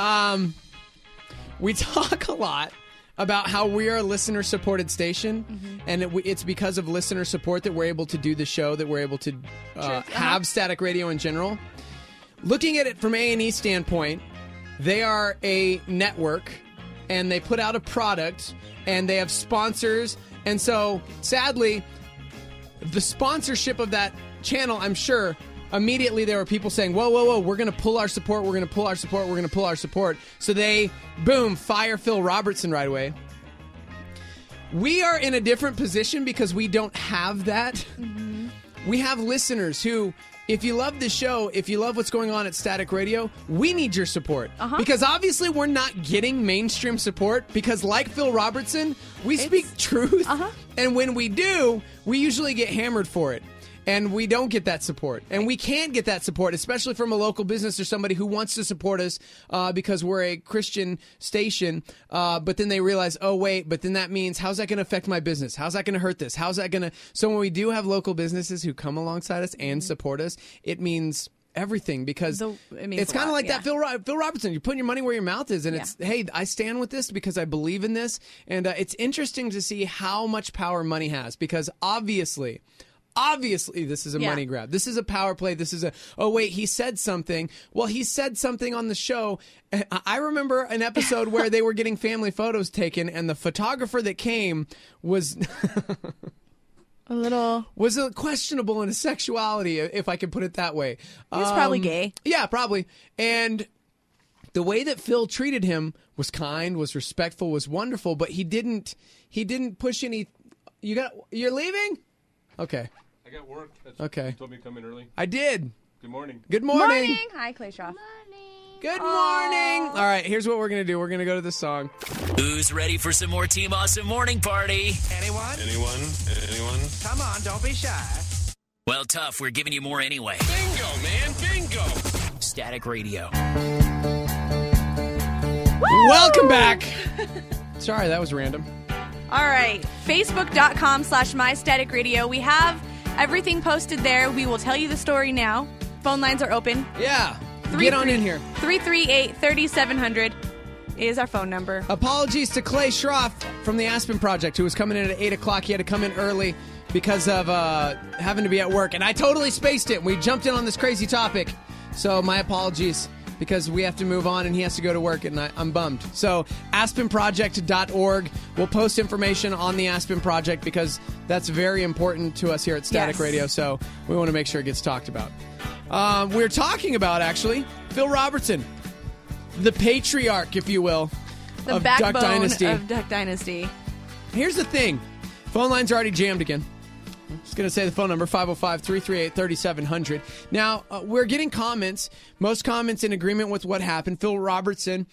We talk a lot about how we are a listener-supported station, and it's because of listener support that we're able to do the show, that we're able to have Static Radio in general. Looking at it from A&E's standpoint, they are a network, and they put out a product, and they have sponsors, and so, sadly, the sponsorship of that channel, I'm sure, immediately there were people saying, whoa, we're going to pull our support, we're going to pull our support, we're going to pull our support. So they, boom, fire Phil Robertson right away. We are in a different position because we don't have that. Mm-hmm. We have listeners who, if you love the show, if you love what's going on at Static Radio, we need your support. Because obviously we're not getting mainstream support because like Phil Robertson, we speak truth. And when we do, we usually get hammered for it. And we don't get that support. And we can't get that support, especially from a local business or somebody who wants to support us because we're a Christian station. But then they realize, oh, wait, but then that means, how's that going to affect my business? How's that going to hurt this? How's that going to... So when we do have local businesses who come alongside us and support us, it means everything because it's kind of like that Phil Robertson. You're putting your money where your mouth is. And it's, hey, I stand with this because I believe in this. And it's interesting to see how much power money has because obviously, this is a money grab. This is a power play. This is oh, wait, he said something. Well, he said something on the show. I remember an episode where they were getting family photos taken, and the photographer that came was was questionable in his sexuality, if I could put it that way. He was probably gay. Yeah, probably. And the way that Phil treated him was kind, was respectful, was wonderful, but he didn't push any... You're leaving? Okay. I got work. Okay. You told me to come in early. I did. Good morning. Good morning. Hi, Clay Shaw. Good morning. All right, here's what we're going to do. We're going to go to this song. Who's ready for some more Team Awesome Morning Party? Anyone? Anyone? Come on, don't be shy. Well, tough. We're giving you more anyway. Bingo, man, bingo. Static Radio. Woo! Welcome back. Sorry, that was random. All right, Facebook.com/MyStaticRadio. We have everything posted there. We will tell you the story now. Phone lines are open. Yeah. Get on in here. 338-3700 is our phone number. Apologies to Clay Schroff from the Aspen Project, who was coming in at 8 o'clock. He had to come in early because of having to be at work. And I totally spaced it. We jumped in on this crazy topic. So my apologies. Because we have to move on and he has to go to work and I'm bummed. So aspenproject.org. We'll post information on the Aspen Project because that's very important to us here at Static Radio. So we want to make sure it gets talked about. We're talking about, actually, Phil Robertson, the patriarch, if you will, the of backbone Duck Dynasty. of Duck Dynasty. Here's the thing. Phone lines are already jammed again. Just going to say the phone number, 505-338-3700. Now, we're getting comments, most comments in agreement with what happened. Phil Robertson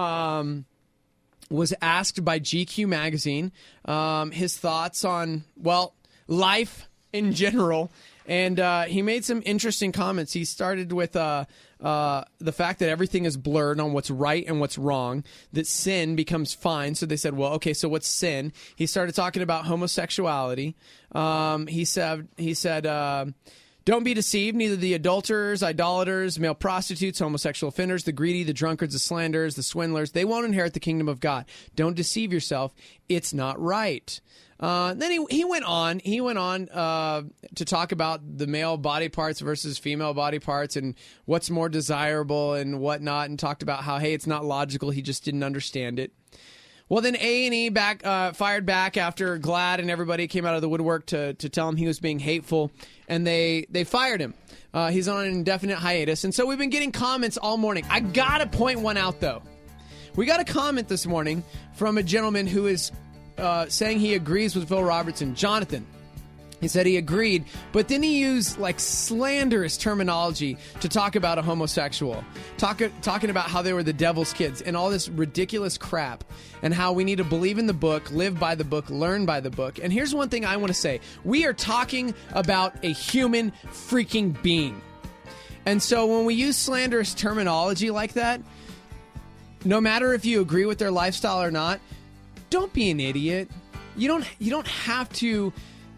was asked by GQ magazine his thoughts on, life in general. And he made some interesting comments. He started with the fact that everything is blurred on what's right and what's wrong, that sin becomes fine. So they said, well, okay, so what's sin? He started talking about homosexuality. He said, don't be deceived, neither the adulterers, idolaters, male prostitutes, homosexual offenders, the greedy, the drunkards, the slanderers, the swindlers, they won't inherit the kingdom of God. Don't deceive yourself. It's not right. Then he went on to talk about the male body parts versus female body parts and what's more desirable and whatnot, and talked about how, hey, it's not logical. He just didn't understand it. Well, then A&E fired back after Glad and everybody came out of the woodwork to tell him he was being hateful, and they fired him. He's on an indefinite hiatus, and so we've been getting comments all morning. I got to point one out, though. We got a comment this morning from a gentleman who is saying he agrees with Phil Robertson. Jonathan. He said he agreed, but then he used like slanderous terminology to talk about a homosexual, talking about how they were the devil's kids and all this ridiculous crap, and how we need to believe in the book, live by the book, learn by the book. And here's one thing I want to say. We are talking about a human freaking being. And so when we use slanderous terminology like that, no matter if you agree with their lifestyle or not, don't be an idiot. You don't have to.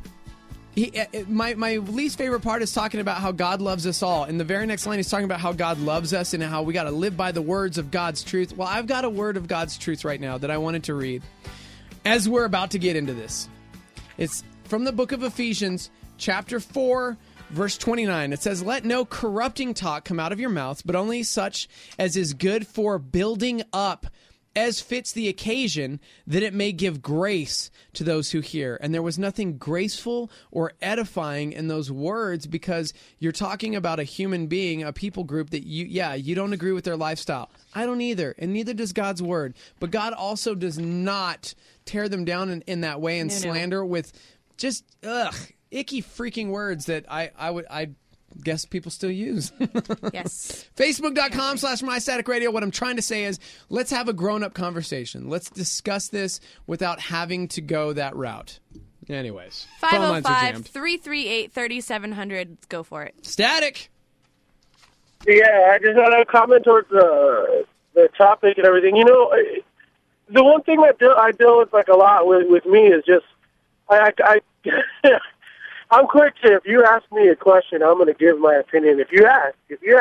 My least favorite part is talking about how God loves us all. And the very next line is talking about how God loves us and how we got to live by the words of God's truth. Well, I've got a word of God's truth right now that I wanted to read as we're about to get into this. It's from the book of Ephesians, chapter 4, verse 29. It says, "Let no corrupting talk come out of your mouths, but only such as is good for building up, as fits the occasion, that it may give grace to those who hear." And there was nothing graceful or edifying in those words, because you're talking about a human being, a people group that you don't agree with their lifestyle. I don't either, and neither does God's word. But God also does not tear them down in that way and slander with just icky freaking words that I guess people still use. Yes. Facebook.com/MyStaticRadio. What I'm trying to say is, let's have a grown-up conversation. Let's discuss this without having to go that route. Anyways. 505-338-3700. Let's go for it. Static. Yeah, I just had a comment towards the topic and everything. You know, the one thing that I deal with like a lot with me is just I'm quick to, if you ask me a question, I'm going to give my opinion. If you ask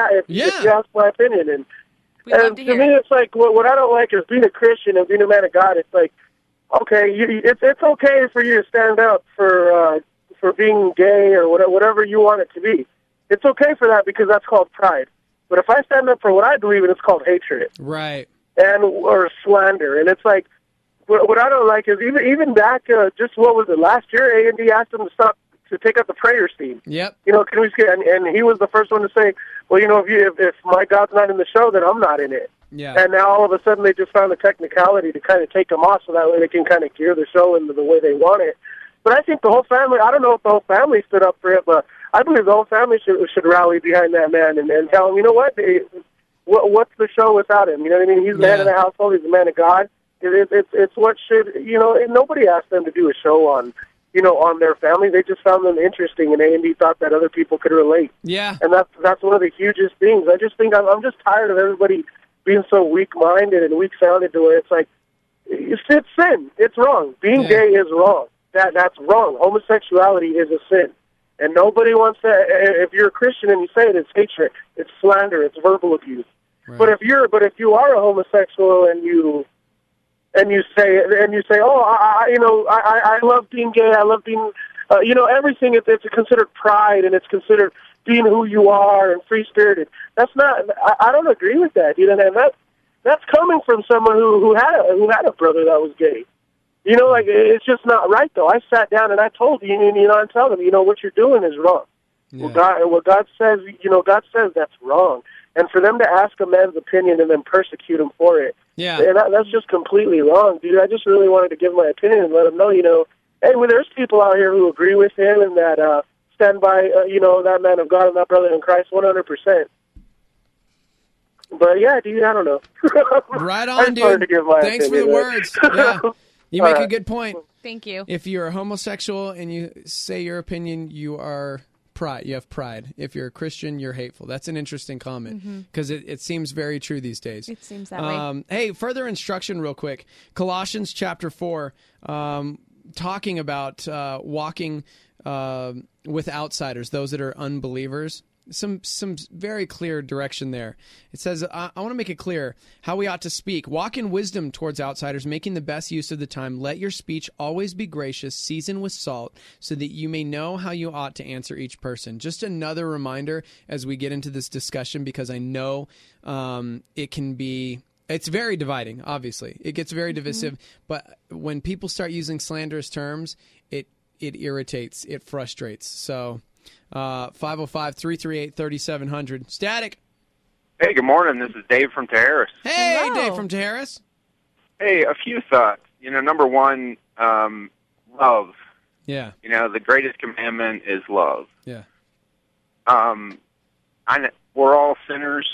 my opinion, and to me, it's like what I don't like is being a Christian and being a man of God. It's like, okay, it's okay for you to stand up for being gay or whatever you want it to be. It's okay for that, because that's called pride. But if I stand up for what I believe in, it's called hatred, right? Or slander. And it's like, what I don't like is even back just what was it, last year, A&D asked him to take out the prayer theme. Yep. You know, can we skip? And he was the first one to say, well, you know, if my God's not in the show, then I'm not in it. Yeah. And now all of a sudden they just found the technicality to kind of take them off, so that way they can kind of gear the show into the way they want it. But I think the whole family, I don't know if the whole family stood up for it, but I believe the whole family should rally behind that man and tell him, you know what, what's the show without him? You know what I mean? He's the man of the household. He's the man of God. It's what should, you know, and nobody asked them to do a show on their family. They just found them interesting, and A&D thought that other people could relate. Yeah. And that's one of the hugest things. I just think I'm just tired of everybody being so weak-minded and weak-sounded to where it's like, it's sin. It's wrong. Being gay is wrong. That's wrong. Homosexuality is a sin. And nobody wants to, if you're a Christian and you say it, it's hatred, it's slander, it's verbal abuse. Right. But if you are a homosexual and you say, oh, I love being gay, I love being, everything. It's considered pride, and it's considered being who you are and free spirited. That's not. I don't agree with that. You know, and that's coming from someone who had a brother that was gay. You know, like, it's just not right, though. I sat down and I told you, I'm telling them, what you're doing is wrong. Yeah. What God says, God says that's wrong. And for them to ask a man's opinion and then persecute him for it, that's just completely wrong, dude. I just really wanted to give my opinion and let them know, hey, well, there's people out here who agree with him and that stand by, that man of God and that brother in Christ 100%. But, yeah, dude, I don't know. Right on, dude. Thanks for the words. Yeah. You make a good point. Thank you. If you're homosexual and you say your opinion, you are pride. You have pride. If you're a Christian, you're hateful. That's an interesting comment because it seems very true these days. It seems that way. Hey, further instruction real quick. Colossians chapter 4, talking about walking with outsiders, those that are unbelievers. Some very clear direction there. It says, I want to make it clear how we ought to speak. Walk in wisdom towards outsiders, making the best use of the time. Let your speech always be gracious, seasoned with salt, so that you may know how you ought to answer each person. Just another reminder as we get into this discussion, because I know it can be... It's very dividing, obviously. It gets very divisive. But when people start using slanderous terms, it irritates, it frustrates. So... 505-338-3700. Static. Hey, good morning. This is Dave from Taharis. Hey, Hello. Dave from Taharis. Hey, a few thoughts. Number one, love. Yeah. The greatest commandment is love. Yeah. We're all sinners.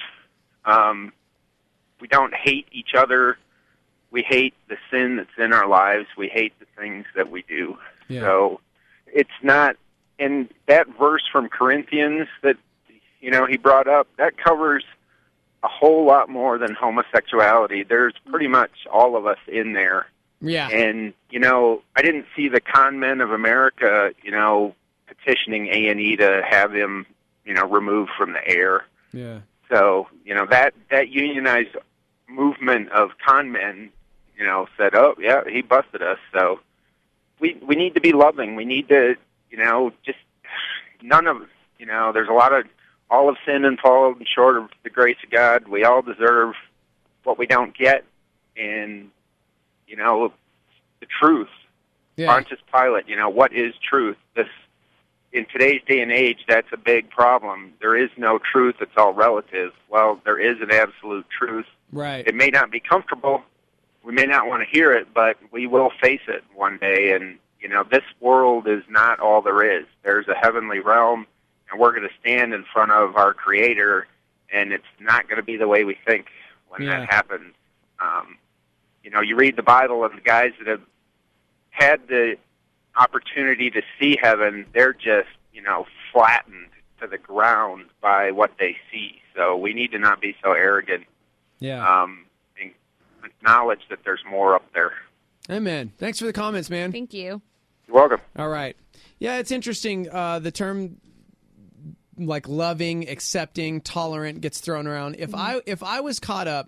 We don't hate each other. We hate the sin that's in our lives. We hate the things that we do. Yeah. So it's not... And that verse from Corinthians that, he brought up, that covers a whole lot more than homosexuality. There's pretty much all of us in there. Yeah. And, I didn't see the con men of America, petitioning A&E to have him, removed from the air. Yeah. So, that unionized movement of con men, said, oh, yeah, he busted us. So we need to be loving. We need to... just none of, there's a lot of, all of sin and fallen short of the grace of God. We all deserve what we don't get. And, the truth. Yeah. Pontius Pilate, what is truth? In today's day and age, that's a big problem. There is no truth. It's all relative. Well, there is an absolute truth. Right. It may not be comfortable. We may not want to hear it, but we will face it one day. And, this world is not all there is. There's a heavenly realm, and we're going to stand in front of our Creator, and it's not going to be the way we think when that happens. You read the Bible, and the guys that have had the opportunity to see heaven, they're just, flattened to the ground by what they see. So we need to not be so arrogant. Yeah. And acknowledge that there's more up there. Amen. Thanks for the comments, man. Thank you. You're welcome. All right. Yeah, it's interesting. The term like loving, accepting, tolerant gets thrown around. If I was caught up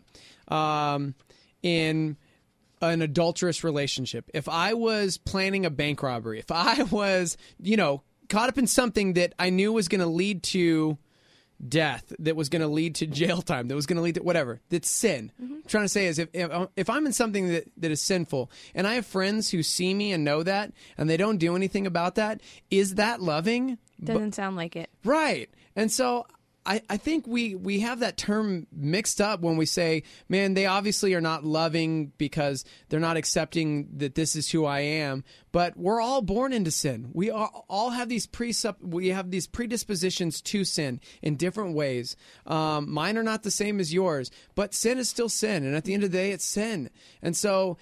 in an adulterous relationship, if I was planning a bank robbery, if I was, caught up in something that I knew was going to lead to death, that was going to lead to jail time, that was going to lead to whatever, that's sin. What I'm trying to say is if I'm in something that is sinful and I have friends who see me and know that and they don't do anything about that, is that loving? Doesn't sound like it. Right. And so I think we have that term mixed up when we say, man, they obviously are not loving because they're not accepting that this is who I am. But we're all born into sin. We all have these predispositions to sin in different ways. Mine are not the same as yours, but sin is still sin. And at the end of the day, it's sin. And so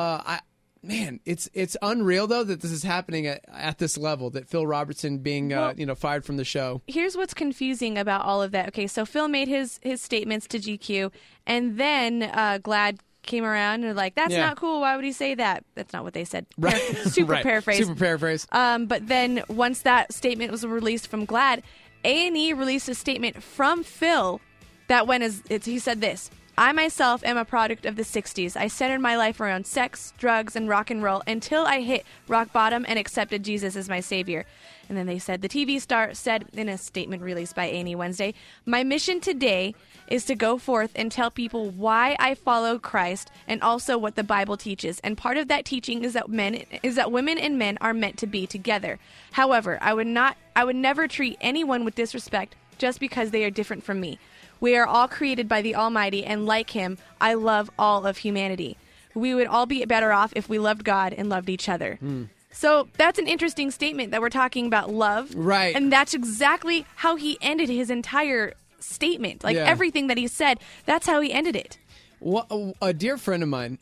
Man, it's unreal though that this is happening at this level. That Phil Robertson being fired from the show. Here's what's confusing about all of that. Okay, so Phil made his statements to GQ, and then GLAAD came around and like, that's not cool. Why would he say that? That's not what they said. Right. Super paraphrase. Super paraphrase. But then once that statement was released from GLAAD, A&E released a statement from Phil that he said this. I myself am a product of the 60s. I centered my life around sex, drugs, and rock and roll until I hit rock bottom and accepted Jesus as my savior. And then they said, the TV star said in a statement released by A&E Wednesday, my mission today is to go forth and tell people why I follow Christ and also what the Bible teaches. And part of that teaching is that women and men are meant to be together. However, I would never treat anyone with disrespect just because they are different from me. We are all created by the Almighty, and like Him, I love all of humanity. We would all be better off if we loved God and loved each other. So that's an interesting statement that we're talking about love. Right. And that's exactly how he ended his entire statement. Like everything that he said, that's how he ended it. Well, a dear friend of mine,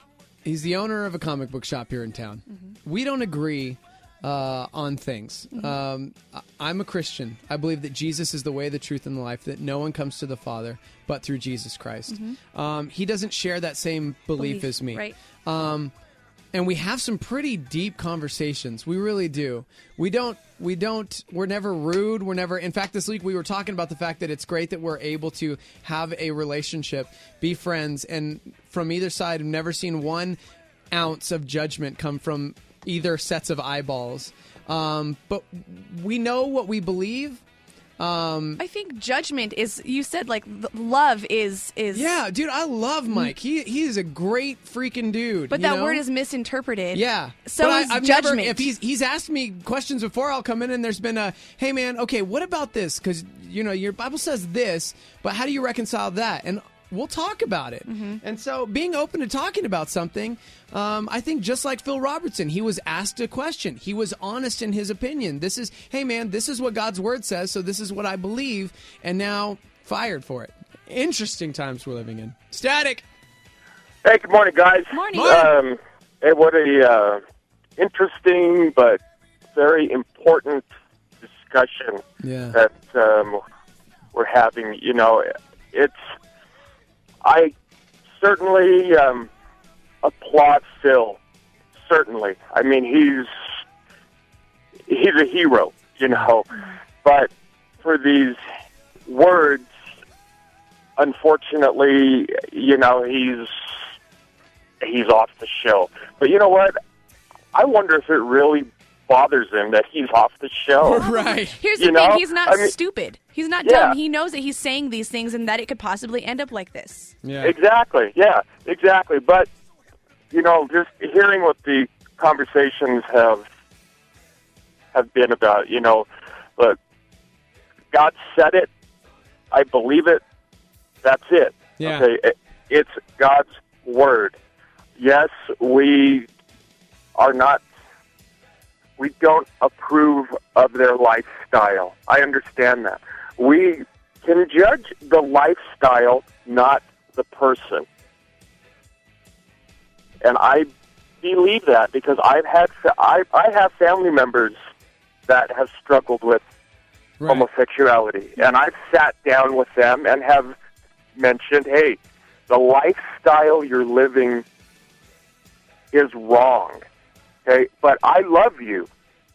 He's the owner of a comic book shop here in town. Mm-hmm. We don't agree on things. Mm-hmm. I'm a Christian. I believe that Jesus is the way, the truth, and the life, that no one comes to the Father but through Jesus Christ. Mm-hmm. He doesn't share that same belief as me. Right. And we have some pretty deep conversations. We really do. We're never rude. In fact, this week we were talking about the fact that it's great that we're able to have a relationship, be friends, and from either side, I've never seen 1 ounce of judgment come from either sets of eyeballs. But we know what we believe. I think judgment is, you said, like, love is... Yeah, dude, I love Mike. He is a great freaking dude. But that word is misinterpreted. Yeah. So but is judgment. If he's asked me questions before, I'll come in and there's been a, hey man, okay, what about this? Because, your Bible says this, but how do you reconcile that? And we'll talk about it. Mm-hmm. And so being open to talking about something, I think just like Phil Robertson, he was asked a question. He was honest in his opinion. Hey man, this is what God's word says, so this is what I believe, and now fired for it. Interesting times we're living in. Static. Hey, good morning, guys. Morning. Hey, what a interesting but very important discussion that we're having. I certainly applaud Phil. Certainly, I mean he's a hero, But for these words, unfortunately, he's off the show. But you know what? I wonder if it really bothers him that he's off the show. Right. Here's the thing. He's not stupid. He's not dumb. He knows that he's saying these things and that it could possibly end up like this. Yeah. Exactly. Yeah, exactly. But, just hearing what the conversations have been about, look, God said it. I believe it. That's it. Yeah. Okay. It's God's word. Yes, we don't approve of their lifestyle. I understand that. We can judge the lifestyle, not the person. And I believe that because I have family members that have struggled with homosexuality. And I've sat down with them and have mentioned, hey, the lifestyle you're living is wrong. Okay, but I love you,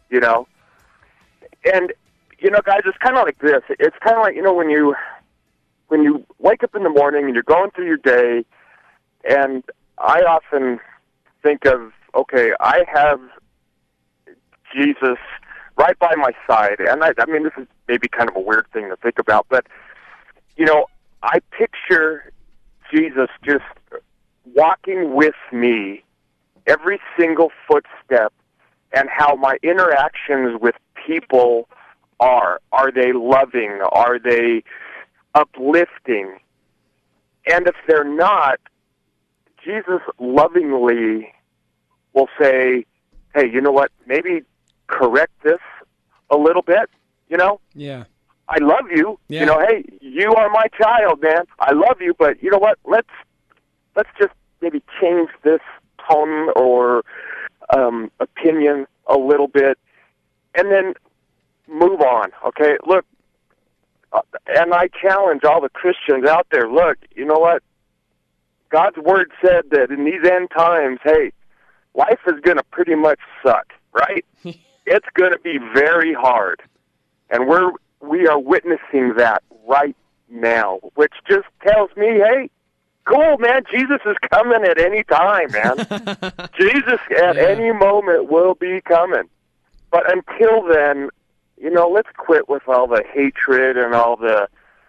And, guys, it's kind of like this. It's kind of like, when you wake up in the morning and you're going through your day, and I often think of, okay, I have Jesus right by my side. And I mean, this is maybe kind of a weird thing to think about, but, I picture Jesus just walking with me every single footstep, and how my interactions with people are. Are they loving? Are they uplifting? And if they're not, Jesus lovingly will say, hey, you know what, maybe correct this a little bit, Yeah. I love you. Yeah. Hey, you are my child, man. I love you, but you know what? Let's just maybe change this tone or opinion a little bit, and then move on. Okay, look, and I challenge all the Christians out there. Look, you know what? God's word said that in these end times, hey, life is going to pretty much suck, right? It's going to be very hard, and we are witnessing that right now, which just tells me, hey, cool, man, Jesus is coming at any time, man. Jesus at any moment will be coming. But until then, let's quit with all the hatred and all the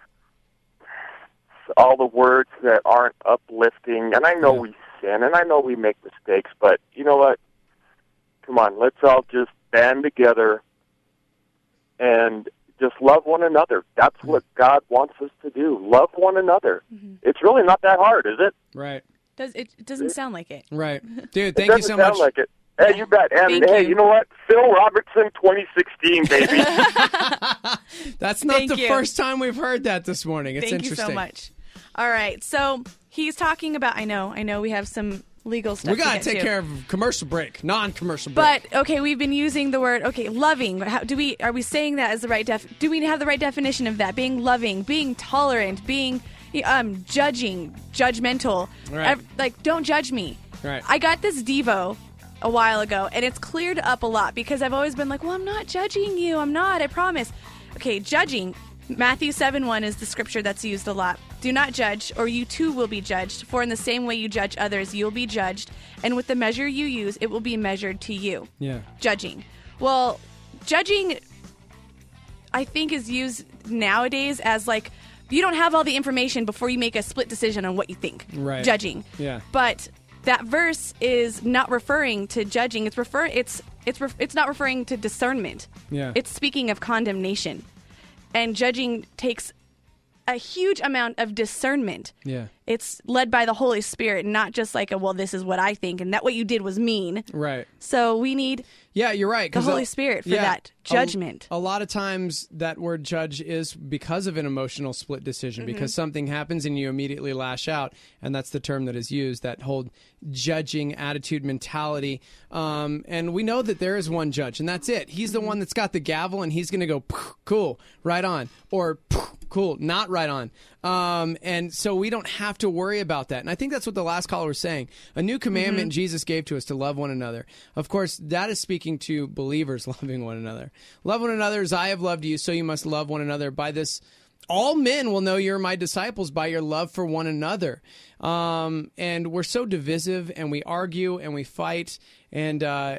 words that aren't uplifting. And I know we sin, and I know we make mistakes, but you know what? Come on, let's all just band together and just love one another. That's what God wants us to do. Love one another. Mm-hmm. It's really not that hard, is it? Right. It doesn't sound like it. Right. Dude, thank you so much. It doesn't sound like it. Hey, you bet. And hey, you know what? Phil Robertson 2016, baby. That's not the first time we've heard that this morning. It's Thank interesting. you so much. All right. So he's talking about, I know we have some legal stuff. We got to to take care of commercial break, non-commercial break. But okay, we've been using the word loving. Are we saying that as the right do we have the right definition of that? Being loving, being tolerant, being judging, judgmental. Right. Like, don't judge me. Right. I got this Devo a while ago, and it's cleared up a lot because I've always been like, well, I'm not judging you. I'm not. I promise. Okay, judging. Matthew 7:1 is the scripture that's used a lot. Do not judge, or you too will be judged. For in the same way you judge others, you will be judged. And with the measure you use, it will be measured to you. Yeah. Judging. Well, judging, I think, is used nowadays as like, you don't have all the information before you make a split decision on what you think. Right. Judging. Yeah. But that verse is not referring to judging. It's not referring to discernment. Yeah. It's speaking of condemnation. And judging takes a huge amount of discernment. Yeah. It's led by the Holy Spirit, not just like this is what I think, and that what you did was mean. Right. So we need you're right, the Holy Spirit for that judgment. A lot of times that word judge is because of an emotional split decision, because something happens and you immediately lash out, and that's the term that is used, that whole judging attitude mentality. And we know that there is one judge, and that's it. He's the one that's got the gavel, and he's going to go, cool, right on, or cool, not right on. And so we don't have to worry about that. And I think that's what the last caller was saying. A new commandment Jesus gave to us to love one another. Of course, that is speaking to believers loving one another. Love one another as I have loved you, so you must love one another. By this, all men will know you're my disciples, by your love for one another. And we're so divisive, and we argue, and we fight, and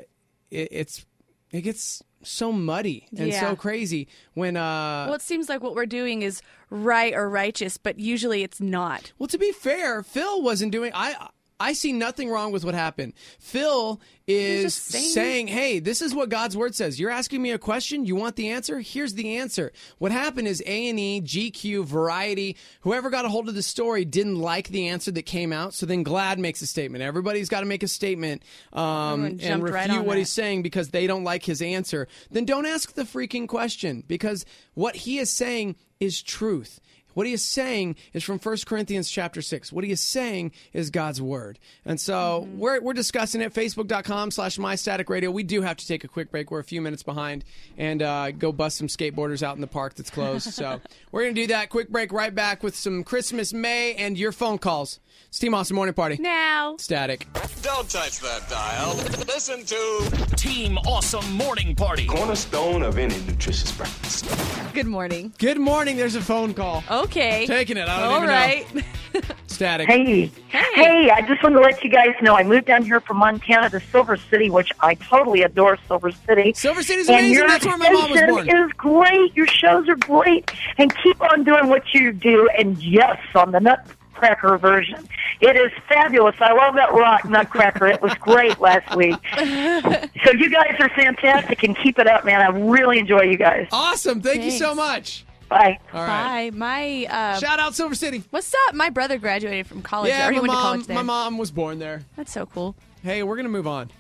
it gets so muddy and so crazy when well, it seems like what we're doing is right or righteous, but usually it's not. Well, to be fair, Phil wasn't doing I see nothing wrong with what happened. Phil is saying, hey, this is what God's word says. You're asking me a question. You want the answer? Here's the answer. What happened is A&E, GQ, Variety, whoever got a hold of the story didn't like the answer that came out. So then GLAAD makes a statement. Everybody's got to make a statement and refute what he's saying because they don't like his answer. Then don't ask the freaking question, because what he is saying is truth. What he is saying is from 1 Corinthians chapter 6. What he is saying is God's word. And so we're discussing it. Facebook.com/MyStaticRadio. We do have to take a quick break. We're a few minutes behind and go bust some skateboarders out in the park that's closed. So we're going to do that. Quick break, right back with some Christmas May and your phone calls. It's Team Awesome Morning Party. Now. Static. Don't touch that dial. Listen to Team Awesome Morning Party. Cornerstone of any nutritious breakfast. Good morning. Good morning. There's a phone call. Okay. Taking it. I don't All even right. know. Static. Hey, I just wanted to let you guys know I moved down here from Montana to Silver City, which I totally adore Silver City. Silver City's amazing. That's where my mom was born. Your station is great. Your shows are great. And keep on doing what you do. And yes, on the Nutcracker version. It is fabulous. I love that rock Nutcracker. It was great last week. So you guys are fantastic, and keep it up, man. I really enjoy you guys. Awesome. Thank you so much. Bye. All right. Bye. Shout out Silver City. What's up? My brother graduated from college. Yeah, He went to college there. my mom was born there. That's so cool. Hey, we're going to move on.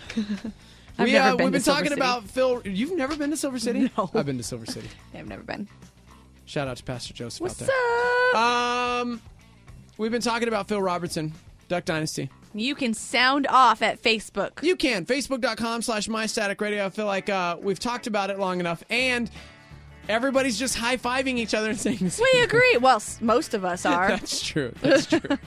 I've never been we've been to Silver talking City. about Phil. You've never been to Silver City? No. I've been to Silver City. I've never been. Shout out to Pastor Joseph What's out there. up? We've been talking about Phil Robertson, Duck Dynasty. You can sound off at Facebook. You can. Facebook.com/MyStaticRadio. I feel like we've talked about it long enough. And everybody's just high-fiving each other and saying this. We agree. Well, most of us are. That's true. That's true.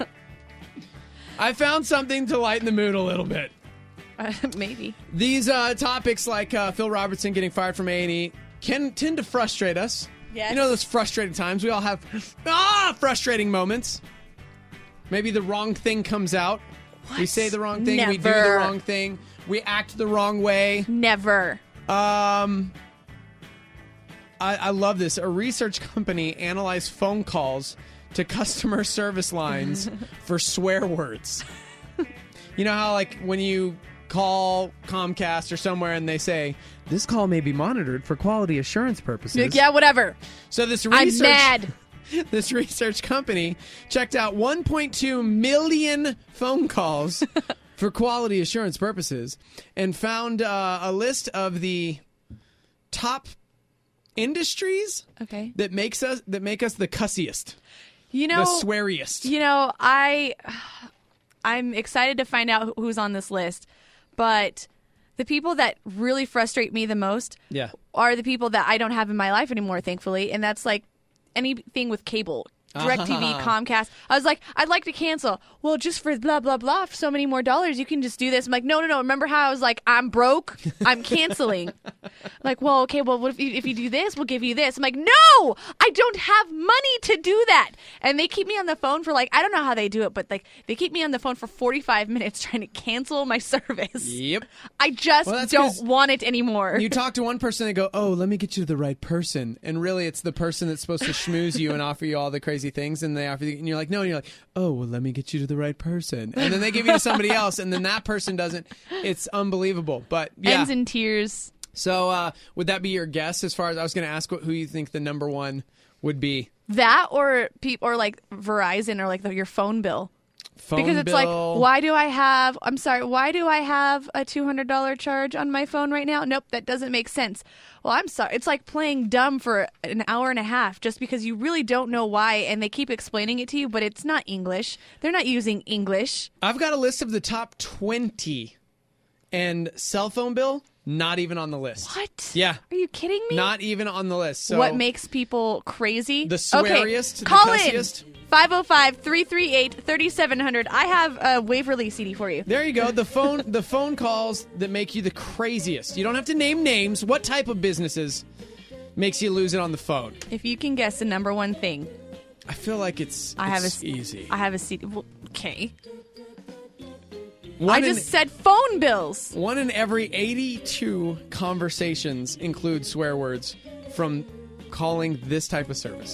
I found something to lighten the mood a little bit. Maybe. These topics like Phil Robertson getting fired from A&E can tend to frustrate us. Yes. You know those frustrated times? We all have frustrating moments. Maybe the wrong thing comes out. What? We say the wrong thing. Never. We do the wrong thing. We act the wrong way. Never. I love this. A research company analyzed phone calls to customer service lines for swear words. You know how, like, when you call Comcast or somewhere and they say, this call may be monitored for quality assurance purposes. Yeah, whatever. So this I'm mad. This research company checked out 1.2 million phone calls for quality assurance purposes and found a list of the top industries that make us the cussiest. You know, the sweariest. You know, I'm excited to find out who's on this list. But the people that really frustrate me the most are the people that I don't have in my life anymore, thankfully. And that's like anything with cable. DirecTV, Comcast. I was like, I'd like to cancel. Well, just for blah, blah, blah, for so many more dollars, you can just do this. I'm like, no. Remember how I was like, I'm broke? I'm canceling. Like, well, okay, well, what if you do this, we'll give you this. I'm like, no! I don't have money to do that. And they keep me on the phone for like, I don't know how they do it, but like they keep me on the phone for 45 minutes trying to cancel my service. Yep. I just don't want it anymore. You talk to one person and they go, oh, let me get you to the right person. And really, it's the person that's supposed to schmooze you and offer you all the crazy things, and they offer you, and you're like, no, and you're like, oh, well, let me get you to the right person, and then they give you to somebody else, and then that person doesn't. It's unbelievable, but yeah. Ends in tears. So would that be your guess? As far as I was going to ask, who you think the number one would be? That or like Verizon or like your phone bill. Because it's bill. like, why do I have a $200 charge on my phone right now? Nope, that doesn't make sense. Well, I'm sorry. It's like playing dumb for an hour and a half just because you really don't know why, and they keep explaining it to you, but it's not English. They're not using English. I've got a list of the top 20, and cell phone bill, not even on the list. What? Yeah. Are you kidding me? Not even on the list. So what makes people crazy? The sweariest, call the cussiest. in. 505-338-3700. I have a Waverly CD for you. There you go. The phone calls that make you the craziest. You don't have to name names. What type of businesses makes you lose it on the phone? If you can guess the number one thing. I feel like it's easy. I have a CD. Well, okay. I just said phone bills. 1 in every 82 conversations include swear words from calling this type of service.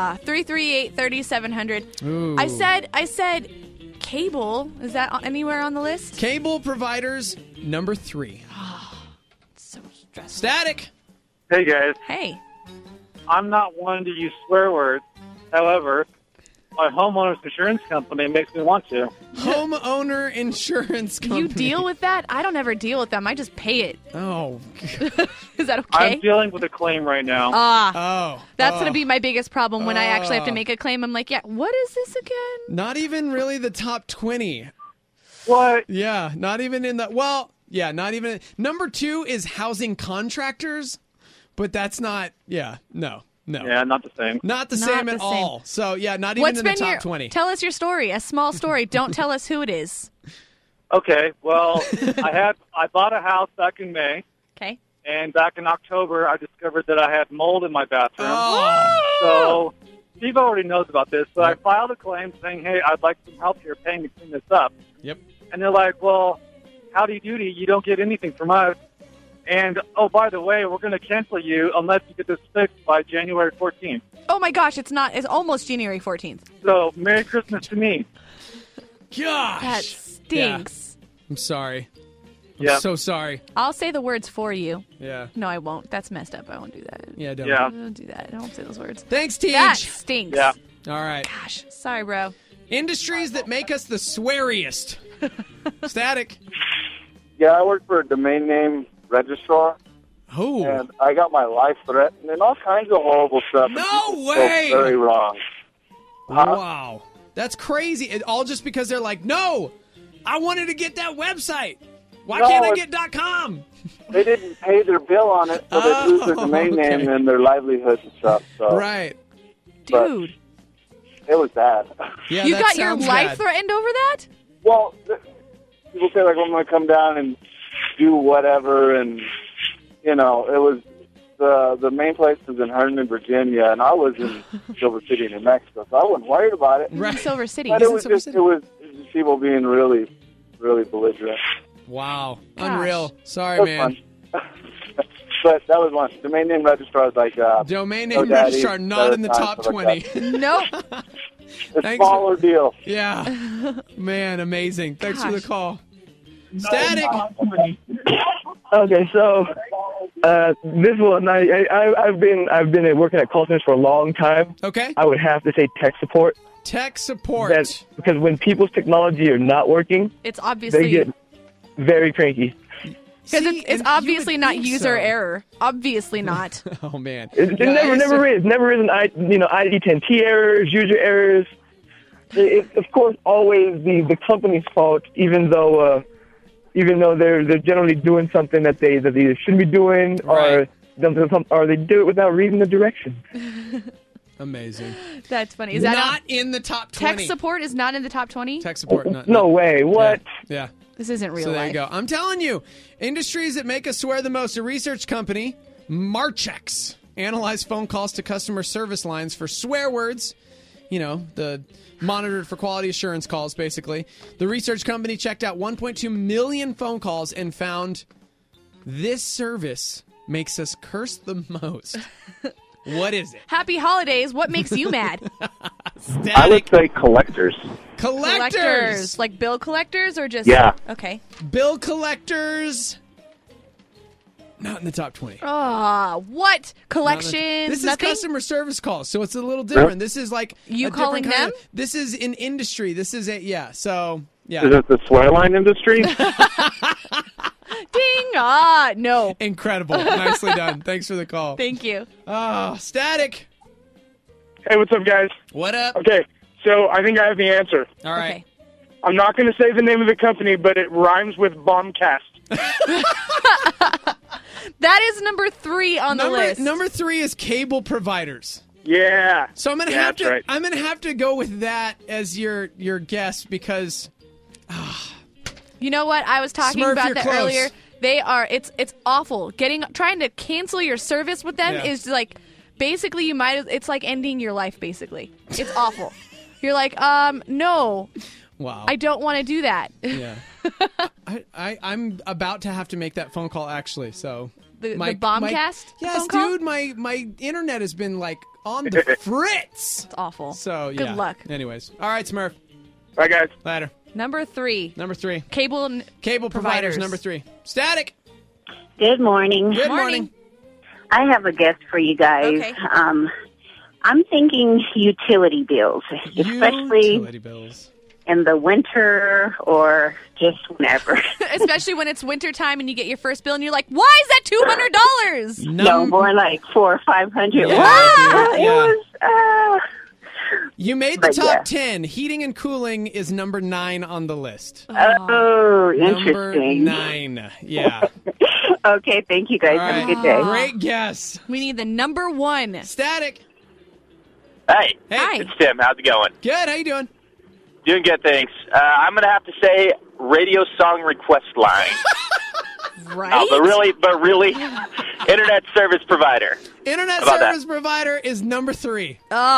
338-3700. Ooh. I said cable. Is that anywhere on the list? Cable providers, number 3. So stressful. Static. Hey, guys. Hey. I'm not one to use swear words. However, my homeowner's insurance company makes me want to. Homeowner insurance company. You deal with that? I don't ever deal with them. I just pay it. Oh. Is that okay? I'm dealing with a claim right now. That's going to be my biggest problem when I actually have to make a claim. I'm like, yeah, what is this again? Not even really the top 20. What? Yeah, not even in the... Well, yeah, not even... Number 2 is housing contractors, but that's not... Yeah, no. Yeah, not the same. Not the same at all. So, yeah, not even in the top 20. Tell us your story, a small story. Don't tell us who it is. Okay, well, I bought a house back in May. Okay. And back in October, I discovered that I had mold in my bathroom. Oh. So Steve already knows about this. So I filed a claim saying, hey, I'd like some help here paying to clean this up. Yep. And they're like, well, howdy doody, you don't get anything from us. And, oh, by the way, we're going to cancel you unless you get this fixed by January 14th. Oh, my gosh, it's almost January 14th. So, Merry Christmas to me. Gosh. That stinks. Yeah. I'm sorry. I'm so sorry. I'll say the words for you. Yeah. No, I won't. That's messed up. I won't do that. Yeah, don't. Yeah. Don't do that. I don't say those words. Thanks, Teach. That stinks. Yeah. All right. Gosh, sorry, bro. Industries that make us the sweariest. Static. Yeah, I work for a domain name registrar. Oh. And I got my life threatened and all kinds of horrible stuff. No way! Very wrong. Wow. That's crazy. All just because they're like, no, I wanted to get that website. Why can't I get .com? They didn't pay their bill on it, so they lose their domain name and their livelihood and stuff. So. Right. Dude. It was bad. Yeah, you got your life threatened over that? Well, people say, like, I'm going to come down and do whatever, and, you know, it was the main place was in Herndon, Virginia, and I was in Silver City, New Mexico, so I wasn't worried about it. Right. Silver City. But it was just people being really, really belligerent. Wow. Gosh. Unreal. Sorry, man. But that was one. Domain name registrar is like... Domain name registrar, not in the top 20. Nope. A smaller deal. Yeah. Man, amazing. Thanks for the call. Static. Okay, so this one, I've been working at call centers for a long time. Okay. I would have to say tech support. Tech support. Because when people's technology are not working, it's obviously they get very cranky. Because it's obviously not user error. Obviously not. Oh man, it never is. Never is an ID10T errors, user errors. it's of course always the company's fault, even though they're generally doing something that they shouldn't be doing, or they do it without reading the directions. Amazing. That's funny. Is that not in the top 20? Tech support is not in the top 20? Tech support, not. No way. What? Yeah. This isn't real So there life. you go. I'm telling you, industries that make us swear the most. A research company, Marchex, analyzed phone calls to customer service lines for swear words. You know, the monitored for quality assurance calls, basically. The research company checked out 1.2 million phone calls and found this service makes us curse the most. What is it? Happy holidays. What makes you mad? I would say collectors. Collectors. Like bill collectors or just... Yeah. Okay. Bill collectors. Not in the top 20. What? Collections? This is Nothing? customer service calls, so it's a little different. Really? This is like You a different calling kind them? This is in industry. This is so yeah. Is it the swearline industry? Ding! No. Incredible. Nicely done. Thanks for the call. Thank you. Static. Hey, what's up, guys? What up? Okay, so I think I have the answer. All right. Okay. I'm not going to say the name of the company, but it rhymes with Bombcast. That is number 3 on the list. Number 3 is cable providers. Yeah. So I'm gonna Yeah, have to. that's right. I'm gonna have to go with that as your guess because. You know what? I was talking Smurf, about you're that close. earlier. They are. It's awful. Trying to cancel your service with them Yeah. is like basically you might. It's like ending your life. Basically, it's awful. You're like, no. Wow. I don't want to do that. Yeah. I'm about to have to make that phone call actually. So The Bombcast yes, phone call? dude. My internet has been like on the fritz. It's awful. So yeah. Good luck. Anyways, all right, Smurf. Bye, guys. Later. Number 3. Number 3. Cable providers. Number 3. Static. Good morning. Good morning. I have a guest for you guys. Okay. I'm thinking utility bills, especially Utility bills. in the winter or just whenever. Especially when it's wintertime and you get your first bill and you're like, why is that $200? No, more like $400 or $500. Yeah, Wow, dude, it yeah. was. You made the But top yeah. 10. Heating and cooling is number 9 on the list. Oh, Number interesting. 9. Yeah. Okay, thank you guys. All Have a right. good day. Great guess. We need the number 1. Static. Hey, Hi. it's Tim. How's it going? Good. How you doing? Doing good, thanks. I'm going to have to say radio song request line. Right? But really, internet service provider. Internet How about service provider is number 3.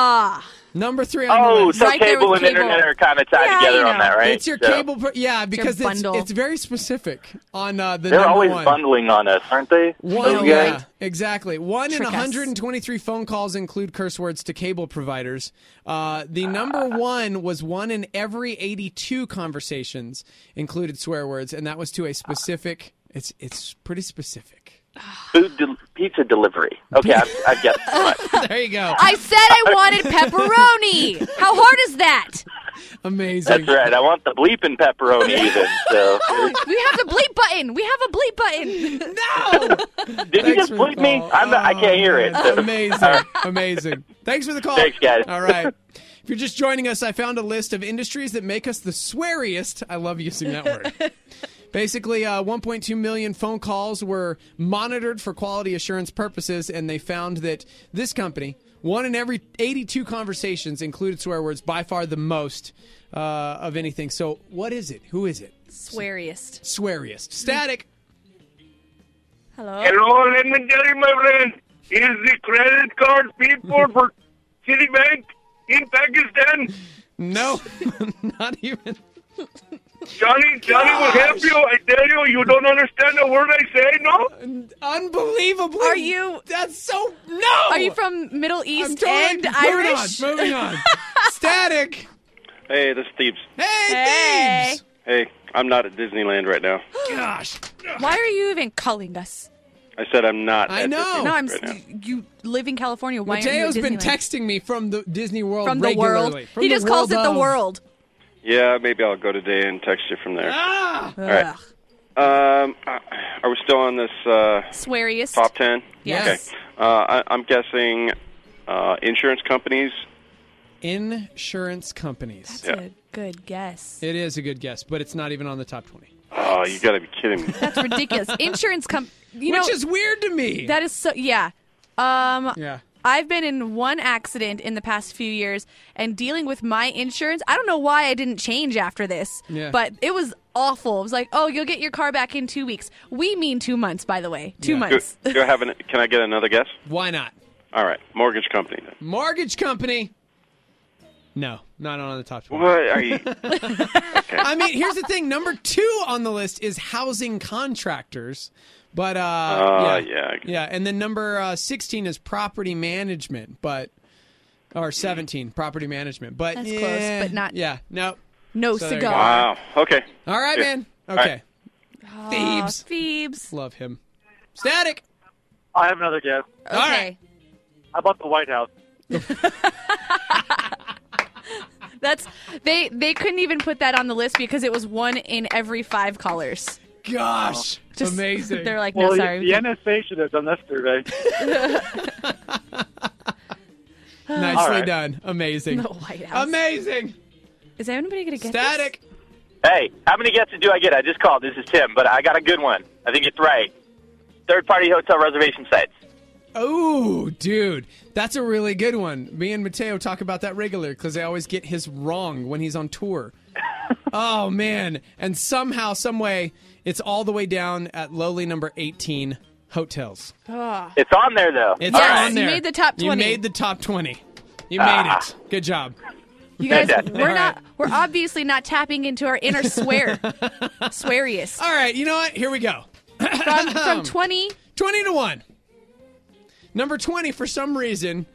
Number 3 on the Oh, list. so Right there cable with and cable. internet are kind of tied Yeah, together you on know. that, right? It's your So cable. Because your it's bundle. very specific on the They're number always 1. bundling on us, aren't they? One, Those yeah, guys? exactly. 1 in Trick us. 123 phone calls include curse words to cable providers. The number 1 was 1 in every 82 conversations included swear words, and that was to a specific. It's pretty specific. Pizza delivery. Okay, I've guessed too much. There you go. I said I wanted pepperoni. How hard is that? Amazing. That's right. I want the bleeping pepperoni even. So We have the bleep button. We have a bleep button. No. did you just bleep me? I can't hear it. So. Amazing. Amazing. Thanks for the call. Thanks, guys. All right. If you're just joining us, I found a list of industries that make us the sweariest. I love using that word. Basically, 1.2 million phone calls were monitored for quality assurance purposes, and they found that this company, 1 in every 82 conversations included swear words, by far the most of anything. So what is it? Who is it? Sweariest. Sweariest. Static. Hello? Hello, let me tell you, my friend. Is the credit card people for Citibank in Pakistan? No, not even. Johnny will help you. I tell you, you don't understand a word I say, no? Unbelievably. Are you... That's so... No! Are you from Middle East I'm and Irish? Moving on. Static. Hey, this is Thebes. Hey. Thebes. Hey, I'm not at Disneyland right now. Gosh. Why are you even calling us? I said I'm not I at know. Disneyland No, I'm. right now. You live in California. Why aren't you Mateo's at been Disneyland? texting me from the Disney World From the regularly. world. From He the just calls it the of- world. Yeah, maybe I'll go today and text you from there. Ah! All right. Are we still on this Sweariest. top 10? Yes. Okay. I'm guessing insurance companies. Insurance companies. That's a good guess. It is a good guess, but it's not even on the top 20. Oh, you got to be kidding me. That's ridiculous. Insurance Which is weird to me. That is so, yeah. Yeah. I've been in one accident in the past few years, and dealing with my insurance, I don't know why I didn't change after this, but it was awful. It was like, oh, you'll get your car back in 2 weeks. We mean 2 months, by the way. 2 months. Can I get another guess? Why not? All right, mortgage company then. Mortgage company. No, not on the top 20. What are you? I mean, here's the thing. Number 2 on the list is housing contractors. But, yeah. And then number 16 is property management, or 17, property management. But that's close, but not. Yeah, no. No so cigar. Wow. Okay. All right, man. Okay. Oh, Phoebes. Phoebes. Love him. Static. I have another guess. Okay. All right. How about the White House? They couldn't even put that on the list because it was 1 in every 5 callers. Gosh, amazing. They're like, no, sorry. The NSA should have done that survey. Nicely done. Amazing. The White House. Amazing. Is anybody going to get Static. Hey, how many guesses do I get? I just called. This is Tim, but I got a good one. I think it's right. Third-party hotel reservation sites. Oh, dude, that's a really good one. Me and Mateo talk about that regularly because I always get his wrong when he's on tour. Oh, man. And somehow, some way, it's all the way down at lowly number 18, hotels. Oh. It's on there, though. It's yes, on there. You made the top 20. You made the top 20. You made it. Good job. You guys, we're obviously not tapping into our inner sweariest. All right, you know what? Here we go. From 20 to 1. Number 20, for some reason,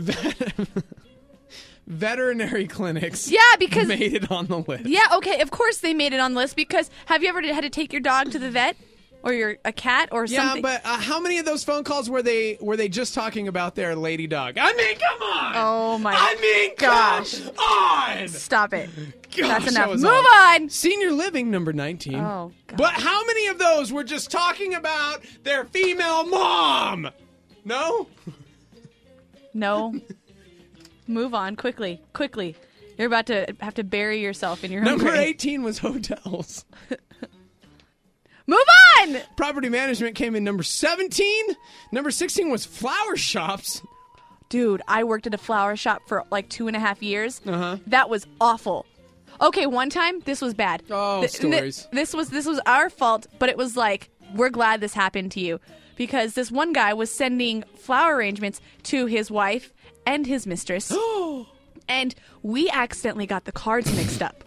veterinary clinics because made it on the list. Yeah, okay, of course they made it on the list because have you ever had to take your dog to the vet? Or a cat or something? Yeah, but how many of those phone calls were they just talking about their lady dog? I mean, come on! Oh my gosh! Come on! Stop it. Gosh, that's enough. Move on! Senior living, number 19. Oh, God. But how many of those were just talking about their female mom? No? No. Move on, quickly. You're about to have to bury yourself in your own Number grave. 18 was hotels. Move on! Property management came in number 17. Number 16 was flower shops. Dude, I worked at a flower shop for like 2.5 years. Uh-huh. That was awful. Okay, one time, this was bad. Oh, stories. This was our fault, but it was like, we're glad this happened to you. Because this one guy was sending flower arrangements to his wife and his mistress. And we accidentally got the cards mixed up.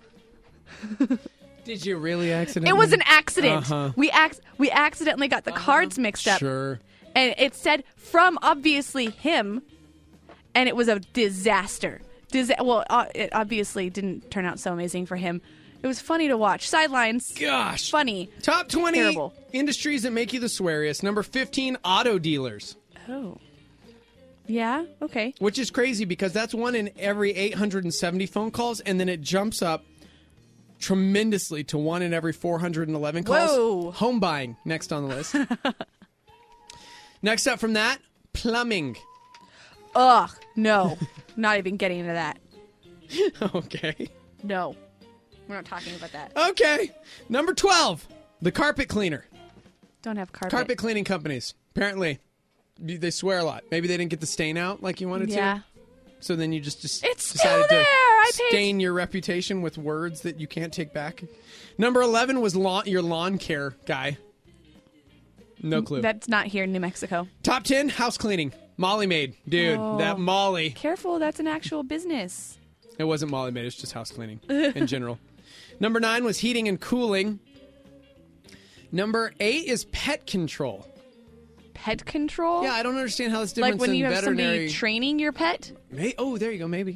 Did you really accidentally? It was an accident. Uh-huh. We accidentally got the cards mixed up. Sure. And it said from obviously him, and it was a disaster. It obviously didn't turn out so amazing for him. It was funny to watch. Sidelines. Gosh. Funny. Top 20 Terrible. industries that make you the sweariest. Number 15, auto dealers. Oh. Yeah? Okay. Which is crazy because that's 1 in every 870 phone calls, and then it jumps up tremendously to 1 in every 411 calls. Whoa. Home buying, next on the list. Next up from that, plumbing. Ugh. No. Not even getting into that. Okay. No. We're not talking about that. Okay. Number 12, the carpet cleaner. Don't have carpet. Carpet cleaning companies. Apparently, they swear a lot. Maybe they didn't get the stain out like you wanted to. So then you just it's decided still there. to stain your reputation with words that you can't take back. Number 11 was your lawn care guy. No clue. That's not here in New Mexico. Top 10, house cleaning. Molly Maid. Dude, that Molly. Careful, that's an actual business. It wasn't Molly Maid, it's just house cleaning in general. Number 9 was heating and cooling. Number 8 is pet control. Pet control? Yeah, I don't understand how this different like when than you have veterinary. somebody training your pet? Oh, there you go, maybe.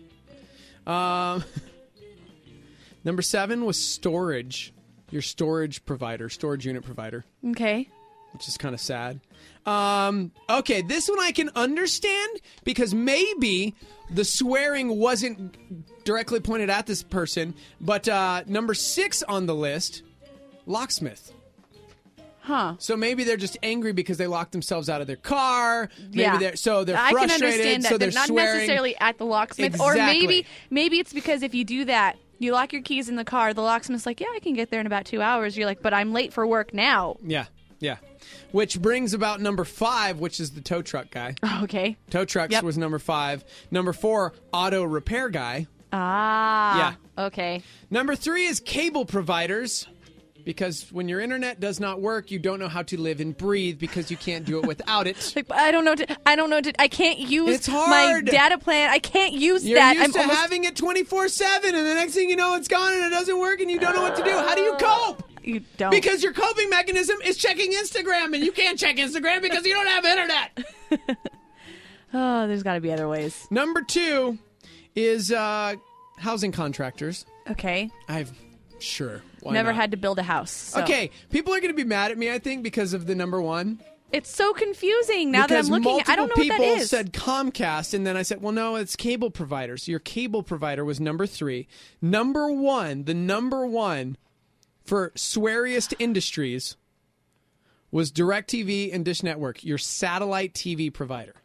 Number 7 was storage. Your storage provider, storage unit provider. Okay. Which is kind of sad. Okay, this one I can understand because maybe the swearing wasn't directly pointed at this person. But number 6 on the list, locksmith. Huh. So maybe they're just angry because they locked themselves out of their car. Maybe Yeah. they're frustrated. I can understand that. So they're not swearing. necessarily at the locksmith. Exactly. Or maybe it's because if you do that, you lock your keys in the car, the locksmith's like, yeah, I can get there in about 2 hours. You're like, but I'm late for work now. Yeah. Which brings about number 5, which is the tow truck guy. Okay. Tow trucks was number 5. Number 4, auto repair guy. Ah. Yeah. Okay. Number 3 is cable providers. Because when your internet does not work, you don't know how to live and breathe because you can't do it without it. Like, I don't know. I can't use It's hard. my data plan. I can't use You're that. used to having it 24/7, and the next thing you know, it's gone and it doesn't work, and you don't know what to do. How do you cope? You don't. Because your coping mechanism is checking Instagram, and you can't check Instagram because you don't have internet. Oh, there's got to be other ways. Number 2 is housing contractors. Okay. Sure. Why Never not? had to build a house. So. Okay, people are going to be mad at me, I think, because of the number 1. It's so confusing now because that I'm looking. I don't know what that people is. said Comcast, and then I said, well, no, it's cable providers. Your cable provider was number 3. Number 1, the number 1 for sweariest industries was DirecTV and Dish Network, your satellite TV provider.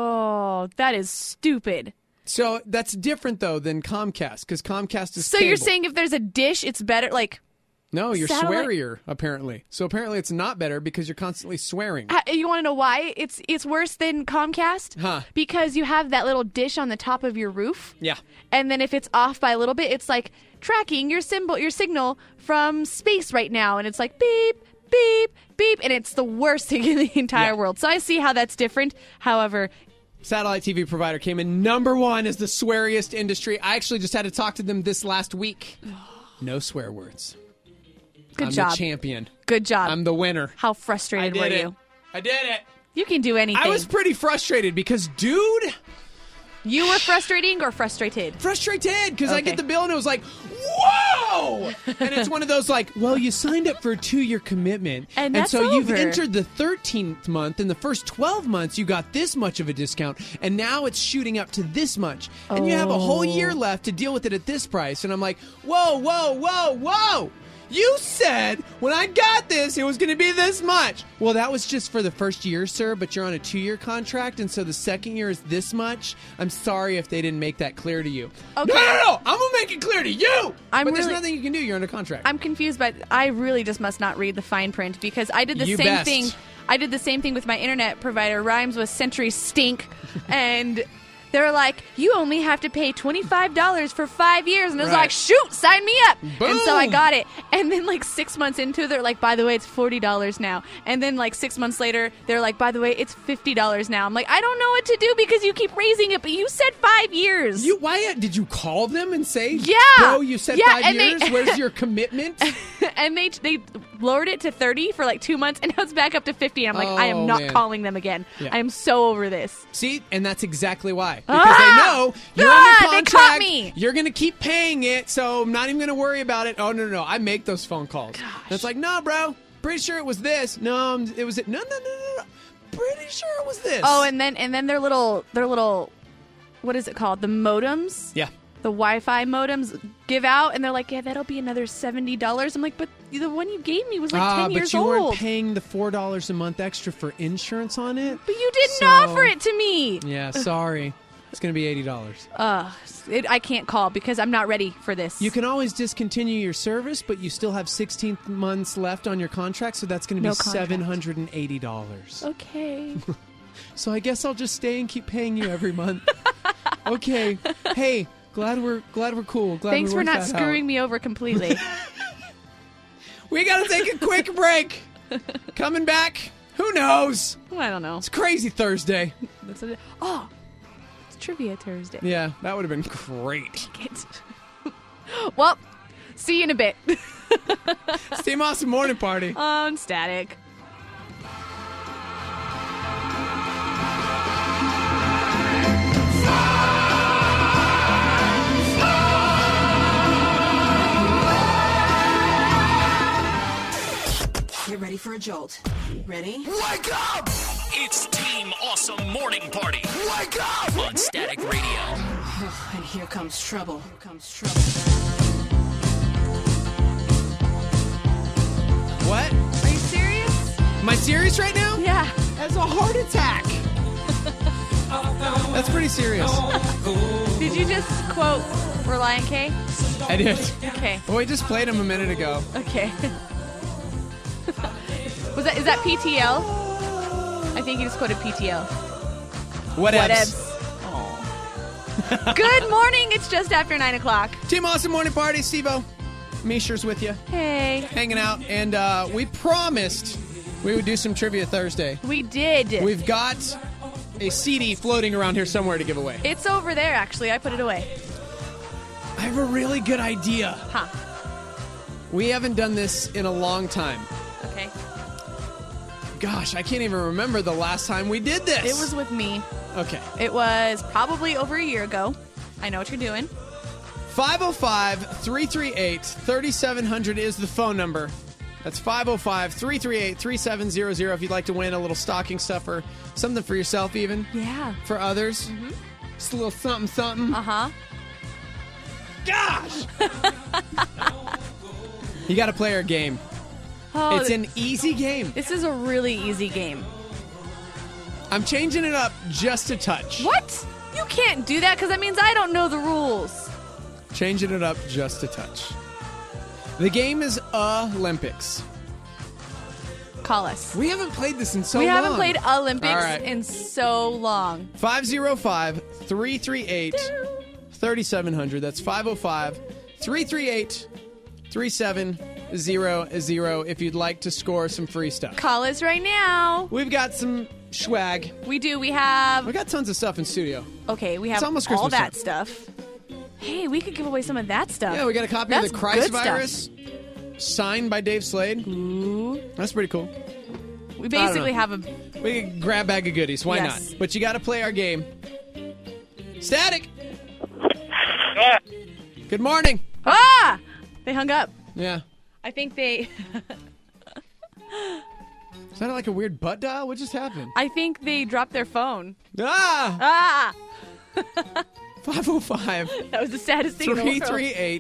Oh, that is stupid. So that's different, though, than Comcast, because Comcast is So cable. you're saying if there's a dish, it's better, like... No, you're satellite- swearier, apparently. So apparently it's not better because you're constantly swearing. You want to know why it's worse than Comcast? Huh. Because you have that little dish on the top of your roof. Yeah. And then if it's off by a little bit, it's like tracking your signal from space right now. And it's like beep, beep, beep. And it's the worst thing in the entire world. So I see how that's different. However... Satellite TV provider came in number 1 as the sweariest industry. I actually just had to talk to them this last week. No swear words. Good I'm job. the champion. Good job. I'm the winner. How frustrated I were did it. you? I did it. You can do anything. I was pretty frustrated because, dude... You were frustrating or frustrated? Frustrated, because I get the bill and it was like, whoa! And it's one of those like, well, you signed up for a 2-year commitment. And that's so you've over. entered the 13th month. In the first 12 months, you got this much of a discount. And now it's shooting up to this much. And you have a whole year left to deal with it at this price. And I'm like, whoa, whoa, whoa, whoa! You said when I got this, it was going to be this much. Well, that was just for the first year, sir, but you're on a 2-year contract, and so the second year is this much. I'm sorry if they didn't make that clear to you. Okay. No! I'm going to make it clear to you! But there's really- nothing you can do. You're under contract. I'm confused, but I really just must not read the fine print because I did the You same best. thing. I did the same thing with my internet provider. Rhymes with Century Stink, and they're like, you only have to pay $25 for 5 years. And I was Right. like, shoot, sign me up. Boom. And so I got it. And then like 6 months into it, they're like, by the way, it's $40 now. And then like 6 months later, they're like, by the way, it's $50 now. I'm like, I don't know what to do because you keep raising it, but you said 5 years. Why did you call them and say, Yeah. bro, you said Yeah, 5 and they- years? Where's your commitment? And they lowered it to 30 for like 2 months, and now it's back up to 50. I'm like, I am Oh, not man. calling them again. Yeah. I am so over this. See, and that's exactly why. Because they know you're Ah, under they contract. caught me. You're going to keep paying it, so I'm not even going to worry about it. Oh, no. I make those phone calls. And it's like, no, bro. Pretty sure it was this. No, it was it. No. Pretty sure it was this. Oh, and then their little what is it called? The modems? Yeah. The Wi-Fi modems give out, and they're like, yeah, that'll be another $70. I'm like, but the one you gave me was like 10 years but you old. weren't paying the $4 a month extra for insurance on it. But you didn't So- offer it to me. Yeah, sorry. It's going to be $80. I can't call because I'm not ready for this. You can always discontinue your service, but you still have 16 months left on your contract, so that's going to be No contract. $780. Okay. So I guess I'll just stay and keep paying you every month. Okay. Hey, glad we're cool. Glad Thanks we for worked not that screwing out. me over completely. We got to take a quick break. Coming back, who knows? Well, I don't know. It's Crazy Thursday. That's what it's Trivia Thursday. Yeah, that would have been great. Well, see you in a bit. Steve Austin Morning Party. On Static. Get ready for a jolt. Ready? Wake up! It's Team Awesome Morning Party. Wake up! On Static Radio. And here comes trouble. What? Are you serious? Am I serious right now? Yeah. That's a heart attack. That's pretty serious. Did you just quote Reliant K? I did. Okay. Well, we just played him a minute ago. Okay. Is that PTL? I think you just quoted PTL. Whatevs. Good morning. It's just after 9 o'clock. Team Awesome Morning Party. Steve-O. Misha's with you. Hey. Hanging out. And we promised we would do some trivia Thursday. We did. We've got a CD floating around here somewhere to give away. It's over there, actually. I put it away. I have a really good idea. Huh. We haven't done this in a long time. Okay. Gosh, I can't even remember the last time we did this. It was with me. Okay. It was probably over a year ago. I know what you're doing. 505-338-3700 is the phone number. That's 505-338-3700 if you'd like to win a little stocking stuffer, something for yourself even. Yeah. For others. Mm-hmm. Just a little something. Uh-huh. Gosh! You got to play our game. Oh, it's an easy game. This is a really easy game. I'm changing it up just a touch. What? You can't do that because that means I don't know the rules. Changing it up just a touch. The game is Olympics. Call us. We haven't played this in so long. We haven't played Olympics right. in so long. 505-338-3700. That's 505-338-3700 if you'd like to score some free stuff. Call us right now. We've got some swag. We do. We got tons of stuff in studio. Okay, we have almost all Christmas that time. stuff. Hey, we could give away some of that stuff. Yeah, we got a copy That's of the Christ good Virus stuff. signed by Dave Slade. Ooh. That's pretty cool. We basically have a... We can grab a bag of goodies. Why Yes. not? But you got to play our game. Static. Good morning. Ah! They hung up. Yeah. I think they... Sounded like a weird butt dial? What just happened? I think they dropped their phone. Ah! Ah! 505. That was the saddest thing in the world.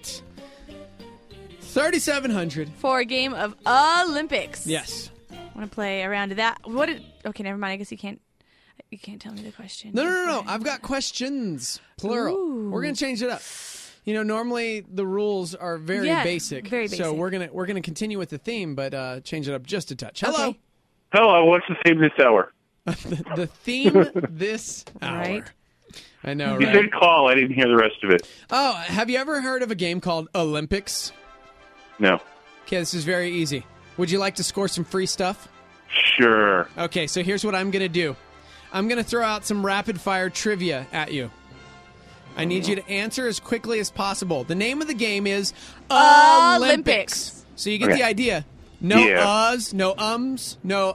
338-3700. For a game of Olympics. Yes. Want to play around to that? Okay, never mind. I guess you can't tell me the question. No. I've got questions. Plural. Ooh. We're going to change it up. You know, normally the rules are very basic. Very basic. So we're gonna continue with the theme, but change it up just a touch. Hello. Okay. Hello, what's the theme this hour? The theme this hour. Right. I know, You right? said call, I didn't hear the rest of it. Oh, have you ever heard of a game called Olympics? No. Okay, this is very easy. Would you like to score some free stuff? Sure. Okay, so here's what I'm going to do. I'm going to throw out some rapid-fire trivia at you. I need you to answer as quickly as possible. The name of the game is Olympics. So you get the idea. No uhs, no ums, no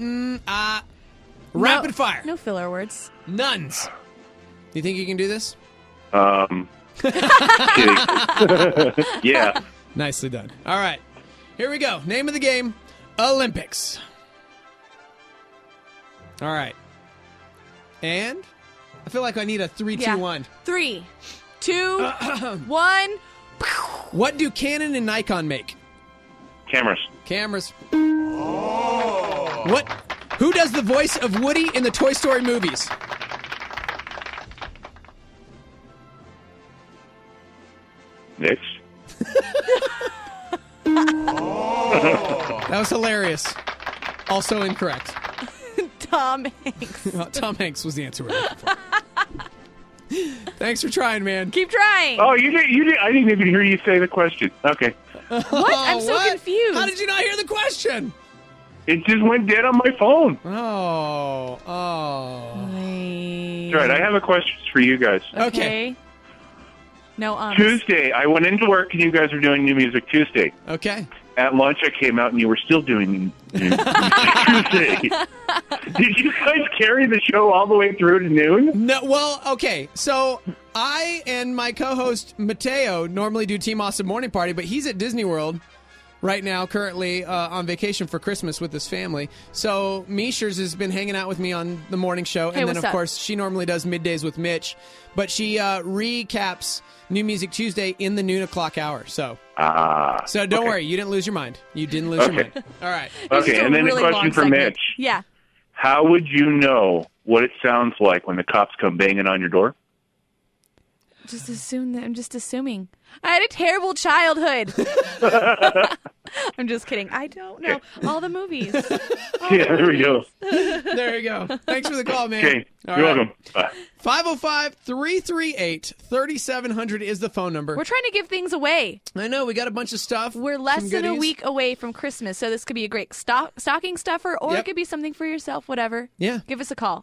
rapid fire. No filler words. Nones. Do you think you can do this? Kidding. Yeah. Nicely done. All right. Here we go. Name of the game, Olympics. All right. And I feel like I need a 3, 2, 1. 3, 2, 1. What do Canon and Nikon make? Cameras. What? Who does the voice of Woody in the Toy Story movies? Next. That was hilarious. Also incorrect. Tom Hanks. Tom Hanks was the answer we're looking for. Thanks for trying, man. Keep trying. Oh, you did. I didn't even hear you say the question. Okay. What? I'm so confused. How did you not hear the question? It just went dead on my phone. Oh. That's right. I have a question for you guys. Okay. No, Tuesday, I went into work and you guys were doing New Music Tuesday. Okay. At lunch, I came out and you were still doing New Music Tuesday. Did you guys carry the show all the way through to noon? No. Well, okay. So I and my co-host Mateo normally do Team Awesome Morning Party, but he's at Disney World right now, currently on vacation for Christmas with his family. So Meishers has been hanging out with me on the morning show, Hey, and then what's of up? course she normally does middays with Mitch, but she recaps New Music Tuesday in the noon o'clock hour. So So don't worry, you didn't lose your mind. You didn't lose your mind. All right. Okay, and then a question for Mitch. Yeah. How would you know what it sounds like when the cops come banging on your door? Just assume that I'm just assuming. I had a terrible childhood. I'm just kidding. I don't know. All the movies. Yeah, there we go. There you go. Thanks for the call, man. Okay, All you're right. welcome. Bye. 505-338-3700 is the phone number. We're trying to give things away. I know. We got a bunch of stuff. We're less some than a goodies. week away from Christmas, so this could be a great stocking stuffer, or it could be something for yourself, whatever. Yeah. Give us a call.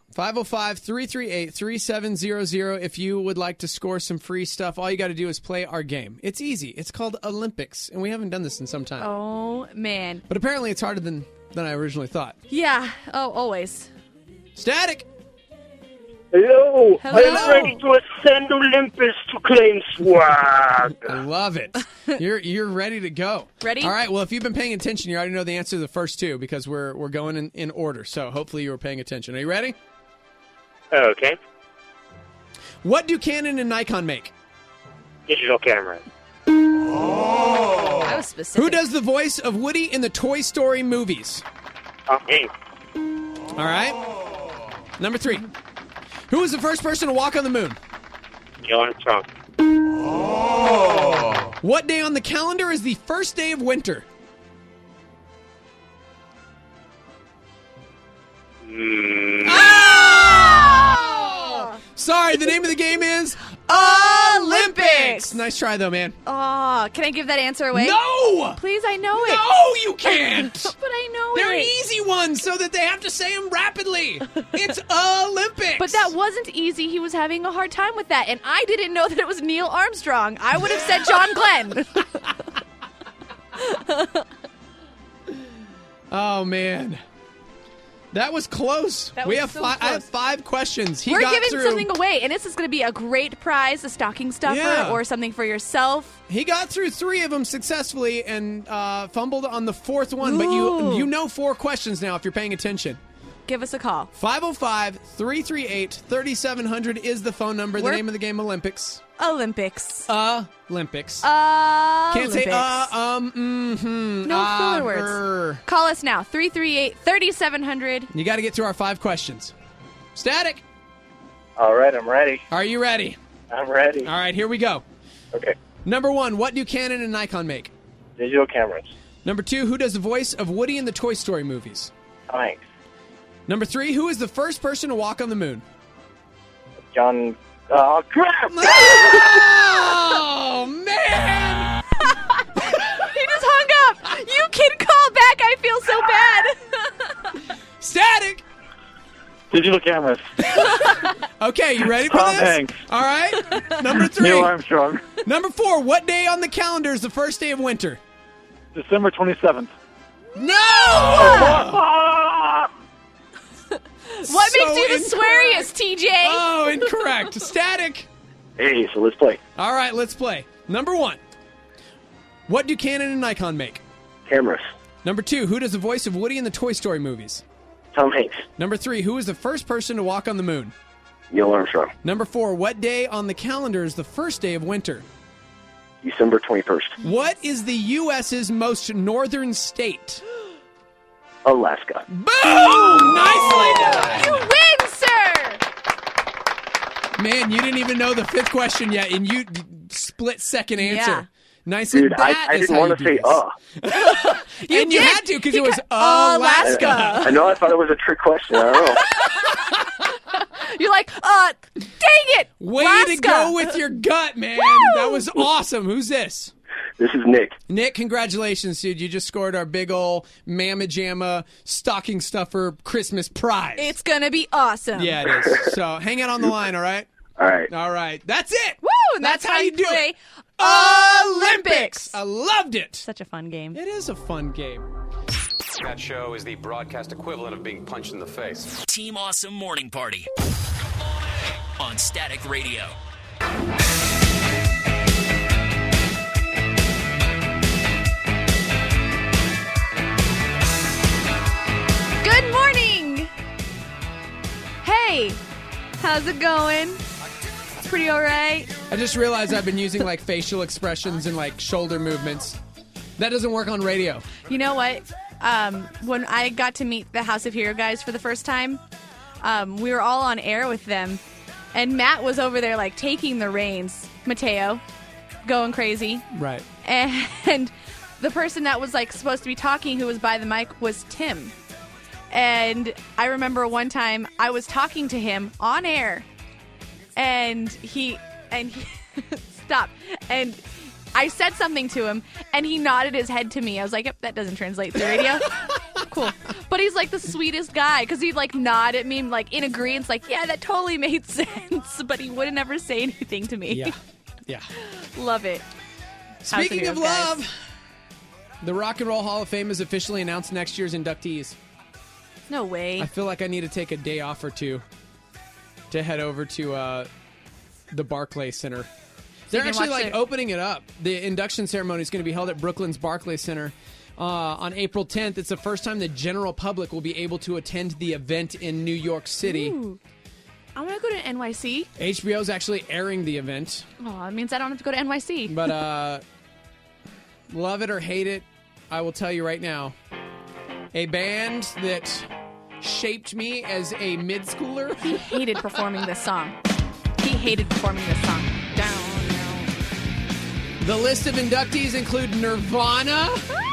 505-338-3700 if you would like to score some free stuff. All you got to do is play our game. It's easy. It's called Olympics, and we haven't done this in some time. Oh, man. But apparently it's harder than I originally thought. Yeah. Oh, always. Static. Hello. Hello. I'm ready to ascend Olympus to claim swag. I love it. You're ready to go. Ready? All right. Well, if you've been paying attention, you already know the answer to the first two because we're going in order. So hopefully you were paying attention. Are you ready? Okay. What do Canon and Nikon make? Digital camera. That was specific. Who does the voice of Woody in the Toy Story movies? Me. All right. Number 3. Who was the first person to walk on the moon? Neil Armstrong. What day on the calendar is the first day of winter? Oh! Sorry, the name of the game is Olympics. Nice try, though, man. Oh, can I give that answer away? No! Please, I know it. No, you can't. But I know They're it. easy ones so that they have to say them rapidly. It's Olympics. But that wasn't easy. He was having a hard time with that, and I didn't know that it was Neil Armstrong. I would have said John Glenn. Oh, man. That was close. That we was have so I close. have 5 questions. We're got giving through. something away, and this is going to be a great prize, a stocking stuffer, Yeah. or something for yourself. He got through 3 of them successfully and fumbled on the 4th one. Ooh. But you know 4 questions now if you're paying attention. Give us a call. 505-338-3700 is the phone number. The We're- name of the game, Olympics. Olympics. Olympics. Can't say No filler words. er. Call us now, 338-3700. You got to get through our 5 questions. Static. All right, I'm ready. Are you ready? I'm ready. All right, here we go. Okay. Number 1, what do Canon and Nikon make? Digital cameras. Number 2, who does the voice of Woody in the Toy Story movies? Thanks. Number 3, who is the first person to walk on the moon? John. Oh, crap! Oh, man! He just hung up. You can call back. I feel so bad. Static! Digital cameras. Okay, you ready for Tom this? Hanks. All right. Number 3. Neil Armstrong. Number 4, what day on the calendar is the first day of winter? December 27th. No! What So makes you the incorrect. sweariest, TJ? Oh, incorrect. Static. Hey, so let's play. All right, let's play. Number 1, what do Canon and Nikon make? Cameras. Number 2, who does the voice of Woody in the Toy Story movies? Tom Hanks. Number 3, who is the first person to walk on the moon? Neil Armstrong. Number 4, what day on the calendar is the first day of winter? December 21st. What is the U.S.'s most northern state? Alaska. Boom! Nicely done! You win, sir! Man, you didn't even know the 5th question yet, and you split second answer. Yeah. Nice. Dude, That I is didn't how want you to do say, this. And you did, had to because it was because Alaska. Alaska. I know, I thought it was a trick question. I don't know. You're like, dang it! Way Alaska. to go with your gut, man. That was awesome. Who's this? This is Nick. Nick, congratulations, dude. You just scored our big ol' Mamma Jamma stocking stuffer Christmas prize. It's gonna be awesome. Yeah, it is. So hang out on the line, all right? All right. All right. That's it. Woo! And that's how you do play it. Olympics. I loved it. Such a fun game. It is a fun game. That show is the broadcast equivalent of being punched in the face. Team Awesome Morning Party on Static Radio. Good morning. Hey, how's it going? Pretty all right. I just realized I've been using like facial expressions and like shoulder movements. That doesn't work on radio. You know what? When I got to meet the House of Hero guys for the first time, we were all on air with them, and Matt was over there like taking the reins. Mateo, going crazy. Right. And the person that was like supposed to be talking, who was by the mic, was Tim. And I remember one time I was talking to him on air, and he stopped, and I said something to him, and he nodded his head to me. I was like, yep, that doesn't translate to the radio. Cool. But he's like the sweetest guy, because he'd like nod at me like in agreement, like, yeah, that totally made sense, but he wouldn't ever say anything to me. Yeah. Love it. Speaking House of Heroes, love, the Rock and Roll Hall of Fame has officially announced next year's inductees. No way. I feel like I need to take a day off or two to head over to the Barclays Center. They're actually like opening it up. The induction ceremony is going to be held at Brooklyn's Barclays Center on April 10th. It's the first time the general public will be able to attend the event in New York City. Ooh. I want to go to NYC. HBO's actually airing the event. Oh, it means I don't have to go to NYC. But love it or hate it, I will tell you right now, a band that shaped me as a mid-schooler. He hated performing this song. Down. The list of inductees include Nirvana,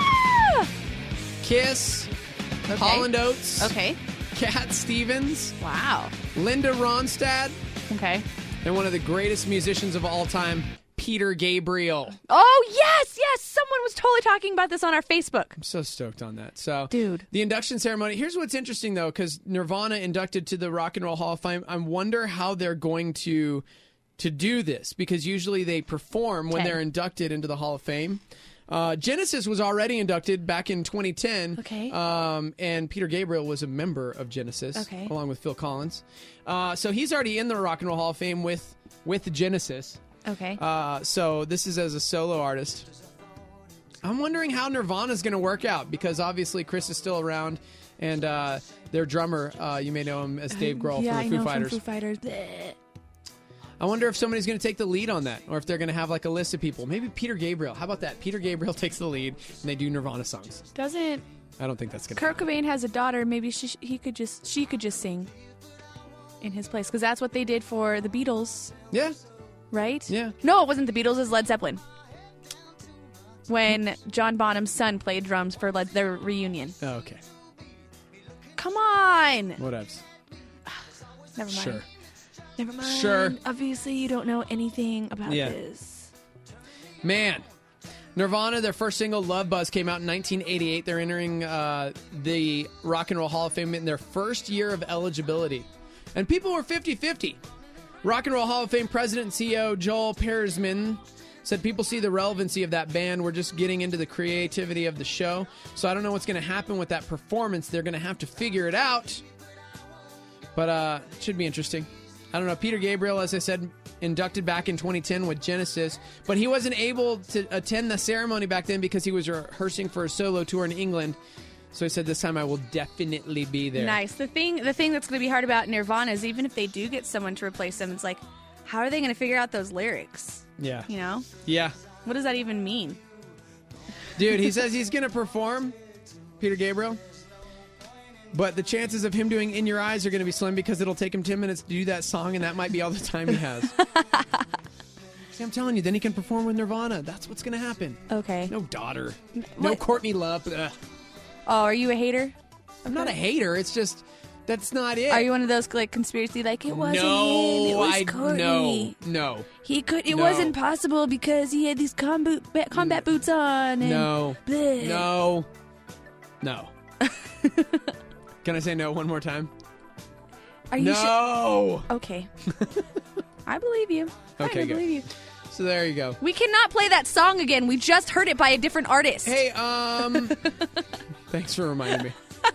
Kiss, Hall & Oates, Cat Stevens, wow, Linda Ronstadt, and one of the greatest musicians of all time, Peter Gabriel. Oh, yes. Someone was totally talking about this on our Facebook. I'm so stoked on that. So, dude, the induction ceremony. Here's what's interesting, though, because Nirvana inducted to the Rock and Roll Hall of Fame. I wonder how they're going to do this, because usually they perform when they're inducted into the Hall of Fame. Genesis was already inducted back in 2010. And Peter Gabriel was a member of Genesis, along with Phil Collins. So he's already in the Rock and Roll Hall of Fame with Genesis. So this is as a solo artist. I'm wondering how Nirvana's going to work out, because obviously Chris is still around, and their drummer, you may know him as Dave Grohl from the Foo Fighters. From Foo Fighters. Blech. I wonder if somebody's going to take the lead on that, or if they're going to have like a list of people. Maybe Peter Gabriel. How about that? Peter Gabriel takes the lead, and they do Nirvana songs. I don't think that's going to Kurt Cobain has a daughter. Maybe she could just sing in his place, because that's what they did for the Beatles. Yeah. Right? Yeah. No, it wasn't the Beatles. It was Led Zeppelin. When John Bonham's son played drums for their reunion. Oh, okay. Come on. Whatevs. Never mind. Sure. Never mind. Sure. Obviously, you don't know anything about this. Man. Nirvana, their first single, Love Buzz, came out in 1988. They're entering the Rock and Roll Hall of Fame in their first year of eligibility. And people were 50-50. Rock and Roll Hall of Fame President and CEO Joel Peresman said people see the relevancy of that band. We're just getting into the creativity of the show. So I don't know what's going to happen with that performance. They're going to have to figure it out. But it should be interesting. I don't know. Peter Gabriel, as I said, inducted back in 2010 with Genesis. But he wasn't able to attend the ceremony back then because he was rehearsing for a solo tour in England. So he said, this time I will definitely be there. Nice. The thing that's going to be hard about Nirvana is even if they do get someone to replace them, it's like, how are they going to figure out those lyrics? Yeah. You know? Yeah. What does that even mean? Dude, he says he's going to perform, Peter Gabriel. But the chances of him doing In Your Eyes are going to be slim, because it'll take him 10 minutes to do that song, and that might be all the time he has. See, I'm telling you, then he can perform with Nirvana. That's what's going to happen. Okay. No daughter. No Courtney Love. Ugh. Oh, are you a hater? I'm not a hater. It's just, that's not it. Are you one of those like conspiracy, like it wasn't him, it was Courtney? No. He could. It wasn't possible because he had these combat boots on. And No. bleh. No. Can I say no one more time? Are you No. Okay. I believe you. Okay, I good. believe you. So there you go. We cannot play that song again. We just heard it by a different artist. Hey, thanks for reminding me.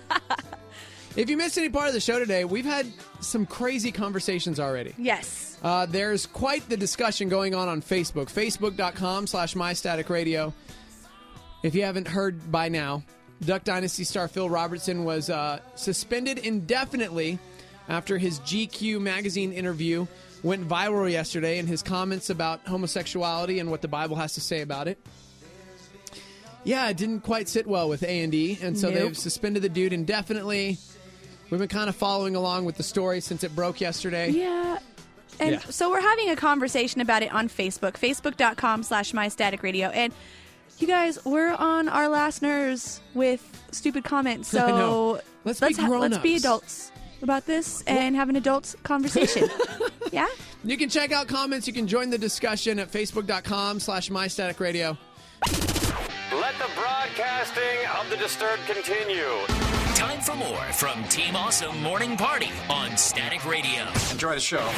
If you missed any part of the show today, we've had some crazy conversations already. Yes. There's quite the discussion going on Facebook. Facebook.com/MyStaticRadio. If you haven't heard by now, Duck Dynasty star Phil Robertson was suspended indefinitely after his GQ magazine interview went viral yesterday in his comments about homosexuality and what the Bible has to say about it. Yeah, it didn't quite sit well with A&E, and so they've suspended the dude indefinitely. We've been kind of following along with the story since it broke yesterday. Yeah. And so we're having a conversation about it on Facebook, facebook.com/mystaticradio. And you guys, we're on our last nerves with stupid comments. So let's be grown-ups. Let's be adults about this and have an adult conversation. Yeah? You can check out comments. You can join the discussion at facebook.com/mystaticradio. Let the broadcasting of the Disturbed continue. Time for more from Team Awesome Morning Party on Static Radio. Enjoy the show.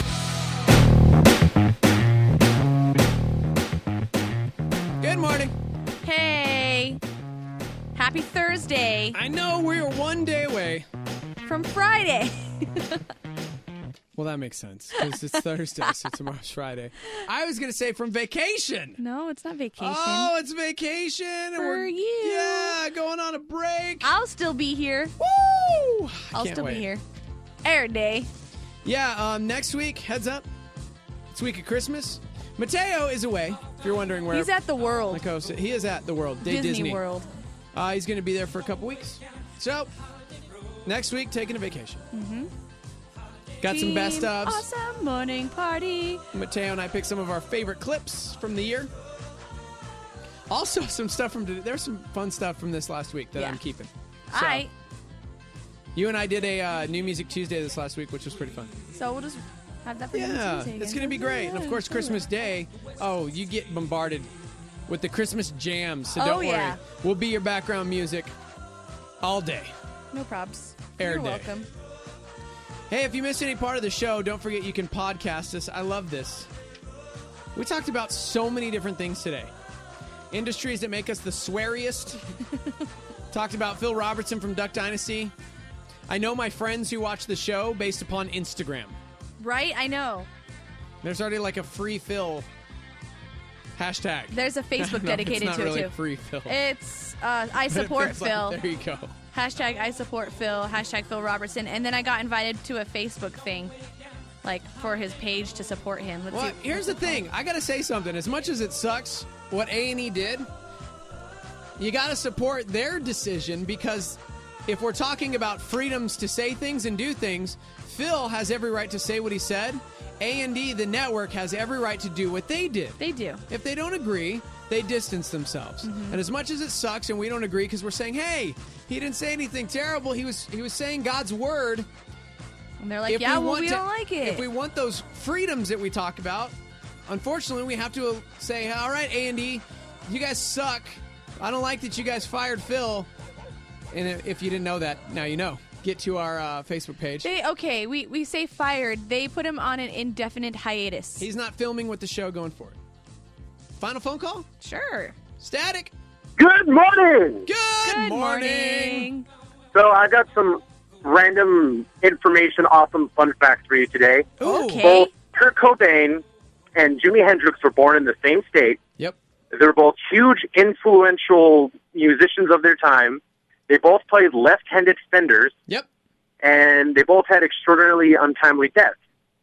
Good morning. Hey. Happy Thursday. I know we're one day away from Friday. Well, that makes sense because it's Thursday, so tomorrow's Friday. I was going to say from vacation. No, it's not vacation. Oh, it's vacation. For you. Yeah, going on a break. I'll still be here. Woo! I'll still be here. Air day. Yeah, next week, heads up. It's week of Christmas. Mateo is away, if you're wondering where. He's at the World. He is at the World. Disney World. He's going to be there for a couple weeks. So, next week, taking a vacation. Mm-hmm. Got some best ofs. Awesome morning party. Mateo and I picked some of our favorite clips from the year. Also, some stuff from today. There's some fun stuff from this last week that I'm keeping. So, all right. You and I did a New Music Tuesday this last week, which was pretty fun. So we'll just have that for New Yeah, Tuesday again. it's going to be great. And, of course, Christmas Day, you get bombarded with the Christmas jams, so don't worry. We'll be your background music all day. No probs. Air You're day. welcome. Hey, if you missed any part of the show, don't forget you can podcast us. I love this. We talked about so many different things today. Industries that make us the sweariest. Talked about Phil Robertson from Duck Dynasty. I know my friends who watch the show based upon Instagram. Right? I know. There's already like a free Phil hashtag. There's a Facebook dedicated it's not to really it, too. Free Phil. It's I support Phil. There you go. Hashtag I support Phil. Hashtag Phil Robertson. And then I got invited to a Facebook thing, like for his page to support him. Here's the thing. I got to say something. As much as it sucks what A&E did, you got to support their decision because if we're talking about freedoms to say things and do things, Phil has every right to say what he said. A&E, the network, has every right to do what they did. They do. If they don't agree, they distance themselves. Mm-hmm. And as much as it sucks and we don't agree because we're saying, hey, he didn't say anything terrible. He was saying God's word. And they're like, we don't like it. If we want those freedoms that we talk about, unfortunately, we have to say, all right, A&E, you guys suck. I don't like that you guys fired Phil. And if you didn't know that, now you know. Get to our Facebook page. We say fired. They put him on an indefinite hiatus. He's not filming with the show going forward. Final phone call? Sure. Static. Good morning. Good morning. So I got some random information, awesome fun facts for you today. Okay. Both Kurt Cobain and Jimi Hendrix were born in the same state. Yep. They're both huge, influential musicians of their time. They both played left-handed fenders. Yep. And they both had extraordinarily untimely deaths.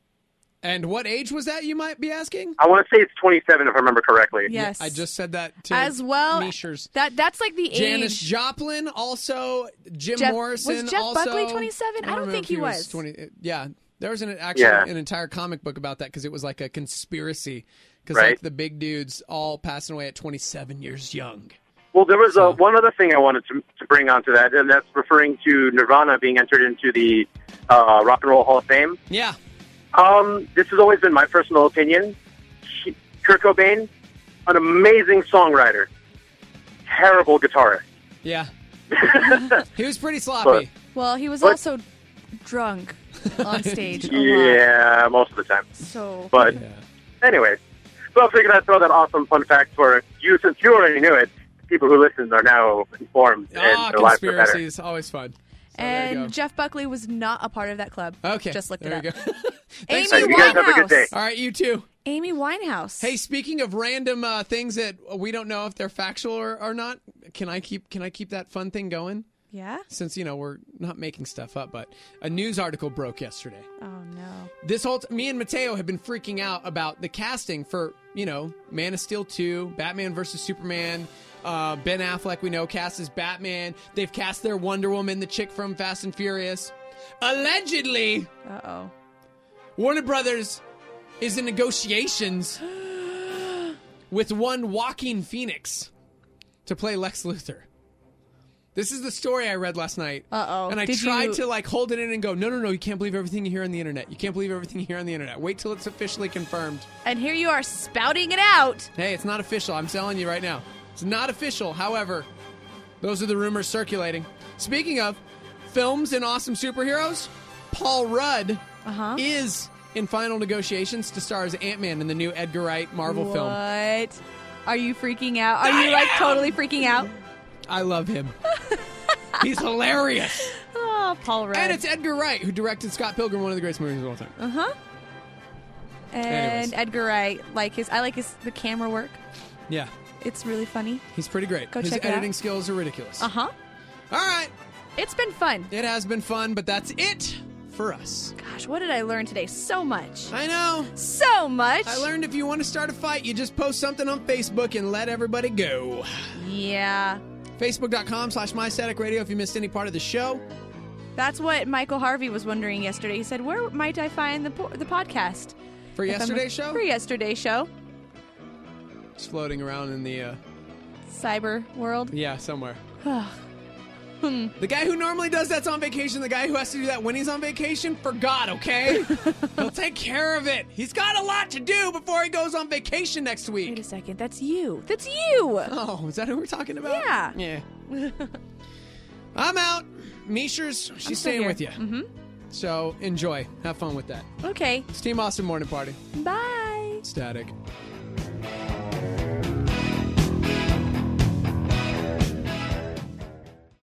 And what age was that, you might be asking? I want to say it's 27, if I remember correctly. Yes. Yeah, I just said that to as well. Meishers. That's like the Janis age. Joplin, also Jim Morrison. Was Jeff also, Buckley 27? I don't think he was. 20. Yeah, there was an entire comic book about that because it was like a conspiracy. Because like the big dudes all passing away at 27 years young. Well, there was one other thing I wanted to bring onto that, and that's referring to Nirvana being entered into the Rock and Roll Hall of Fame. Yeah. This has always been my personal opinion. Kurt Cobain, an amazing songwriter, terrible guitarist. Yeah. He was pretty sloppy. Well, he was also drunk on stage a lot. Yeah, most of the time. But anyways, so I figured I'd throw that awesome fun fact for you, since you already knew it. People who listen are now informed, and their lives are better. Conspiracies, always fun. So and Jeff Buckley was not a part of that club. Okay. Just looked there it up. You go. Amy Winehouse. You guys have a good day. All right, you too. Amy Winehouse. Hey, speaking of random things that we don't know if they're factual or not, can I keep that fun thing going? Yeah? Since, we're not making stuff up, but a news article broke yesterday. Oh, no. Me and Mateo have been freaking out about the casting for, Man of Steel 2, Batman vs. Superman. Ben Affleck, we know, cast as Batman. They've cast their Wonder Woman, the chick from Fast and Furious. Allegedly, Warner Brothers is in negotiations with one Joaquin Phoenix to play Lex Luthor. This is the story I read last night. Uh-oh. And I tried to hold it in and go, no, you can't believe everything you hear on the internet. You can't believe everything you hear on the internet. Wait till it's officially confirmed. And here you are spouting it out. Hey, it's not official. I'm telling you right now. It's not official. However, those are the rumors circulating. Speaking of films and awesome superheroes, Paul Rudd is in final negotiations to star as Ant-Man in the new Edgar Wright Marvel film. What? Are you freaking out? Are you totally freaking out? I love him. He's hilarious. Oh, Paul Rudd. And it's Edgar Wright, who directed Scott Pilgrim, one of the greatest movies of all time. And Anyways. Edgar Wright, I like the camera work. Yeah. It's really funny. He's pretty great. Go His check it out. editing skills are ridiculous. All right. It's been fun. It has been fun, but that's it for us. Gosh, what did I learn today? So much. I know. So much. I learned if you want to start a fight, you just post something on Facebook and let everybody go. Yeah. Facebook.com/MyStaticRadio if you missed any part of the show. That's what Michael Harvey was wondering yesterday. He said, where might I find the podcast? For yesterday's show? For yesterday's show. It's floating around in the... cyber world? Yeah, somewhere. The guy who normally does that's on vacation. The guy who has to do that when he's on vacation forgot, okay? He'll take care of it. He's got a lot to do before he goes on vacation next week. Wait a second. That's you. That's you. Oh, is that who we're talking about? Yeah. Yeah. I'm out. Mishers, she's staying with you. Mm-hmm. So enjoy. Have fun with that. Okay. It's Team Austin Morning Party. Bye. Static.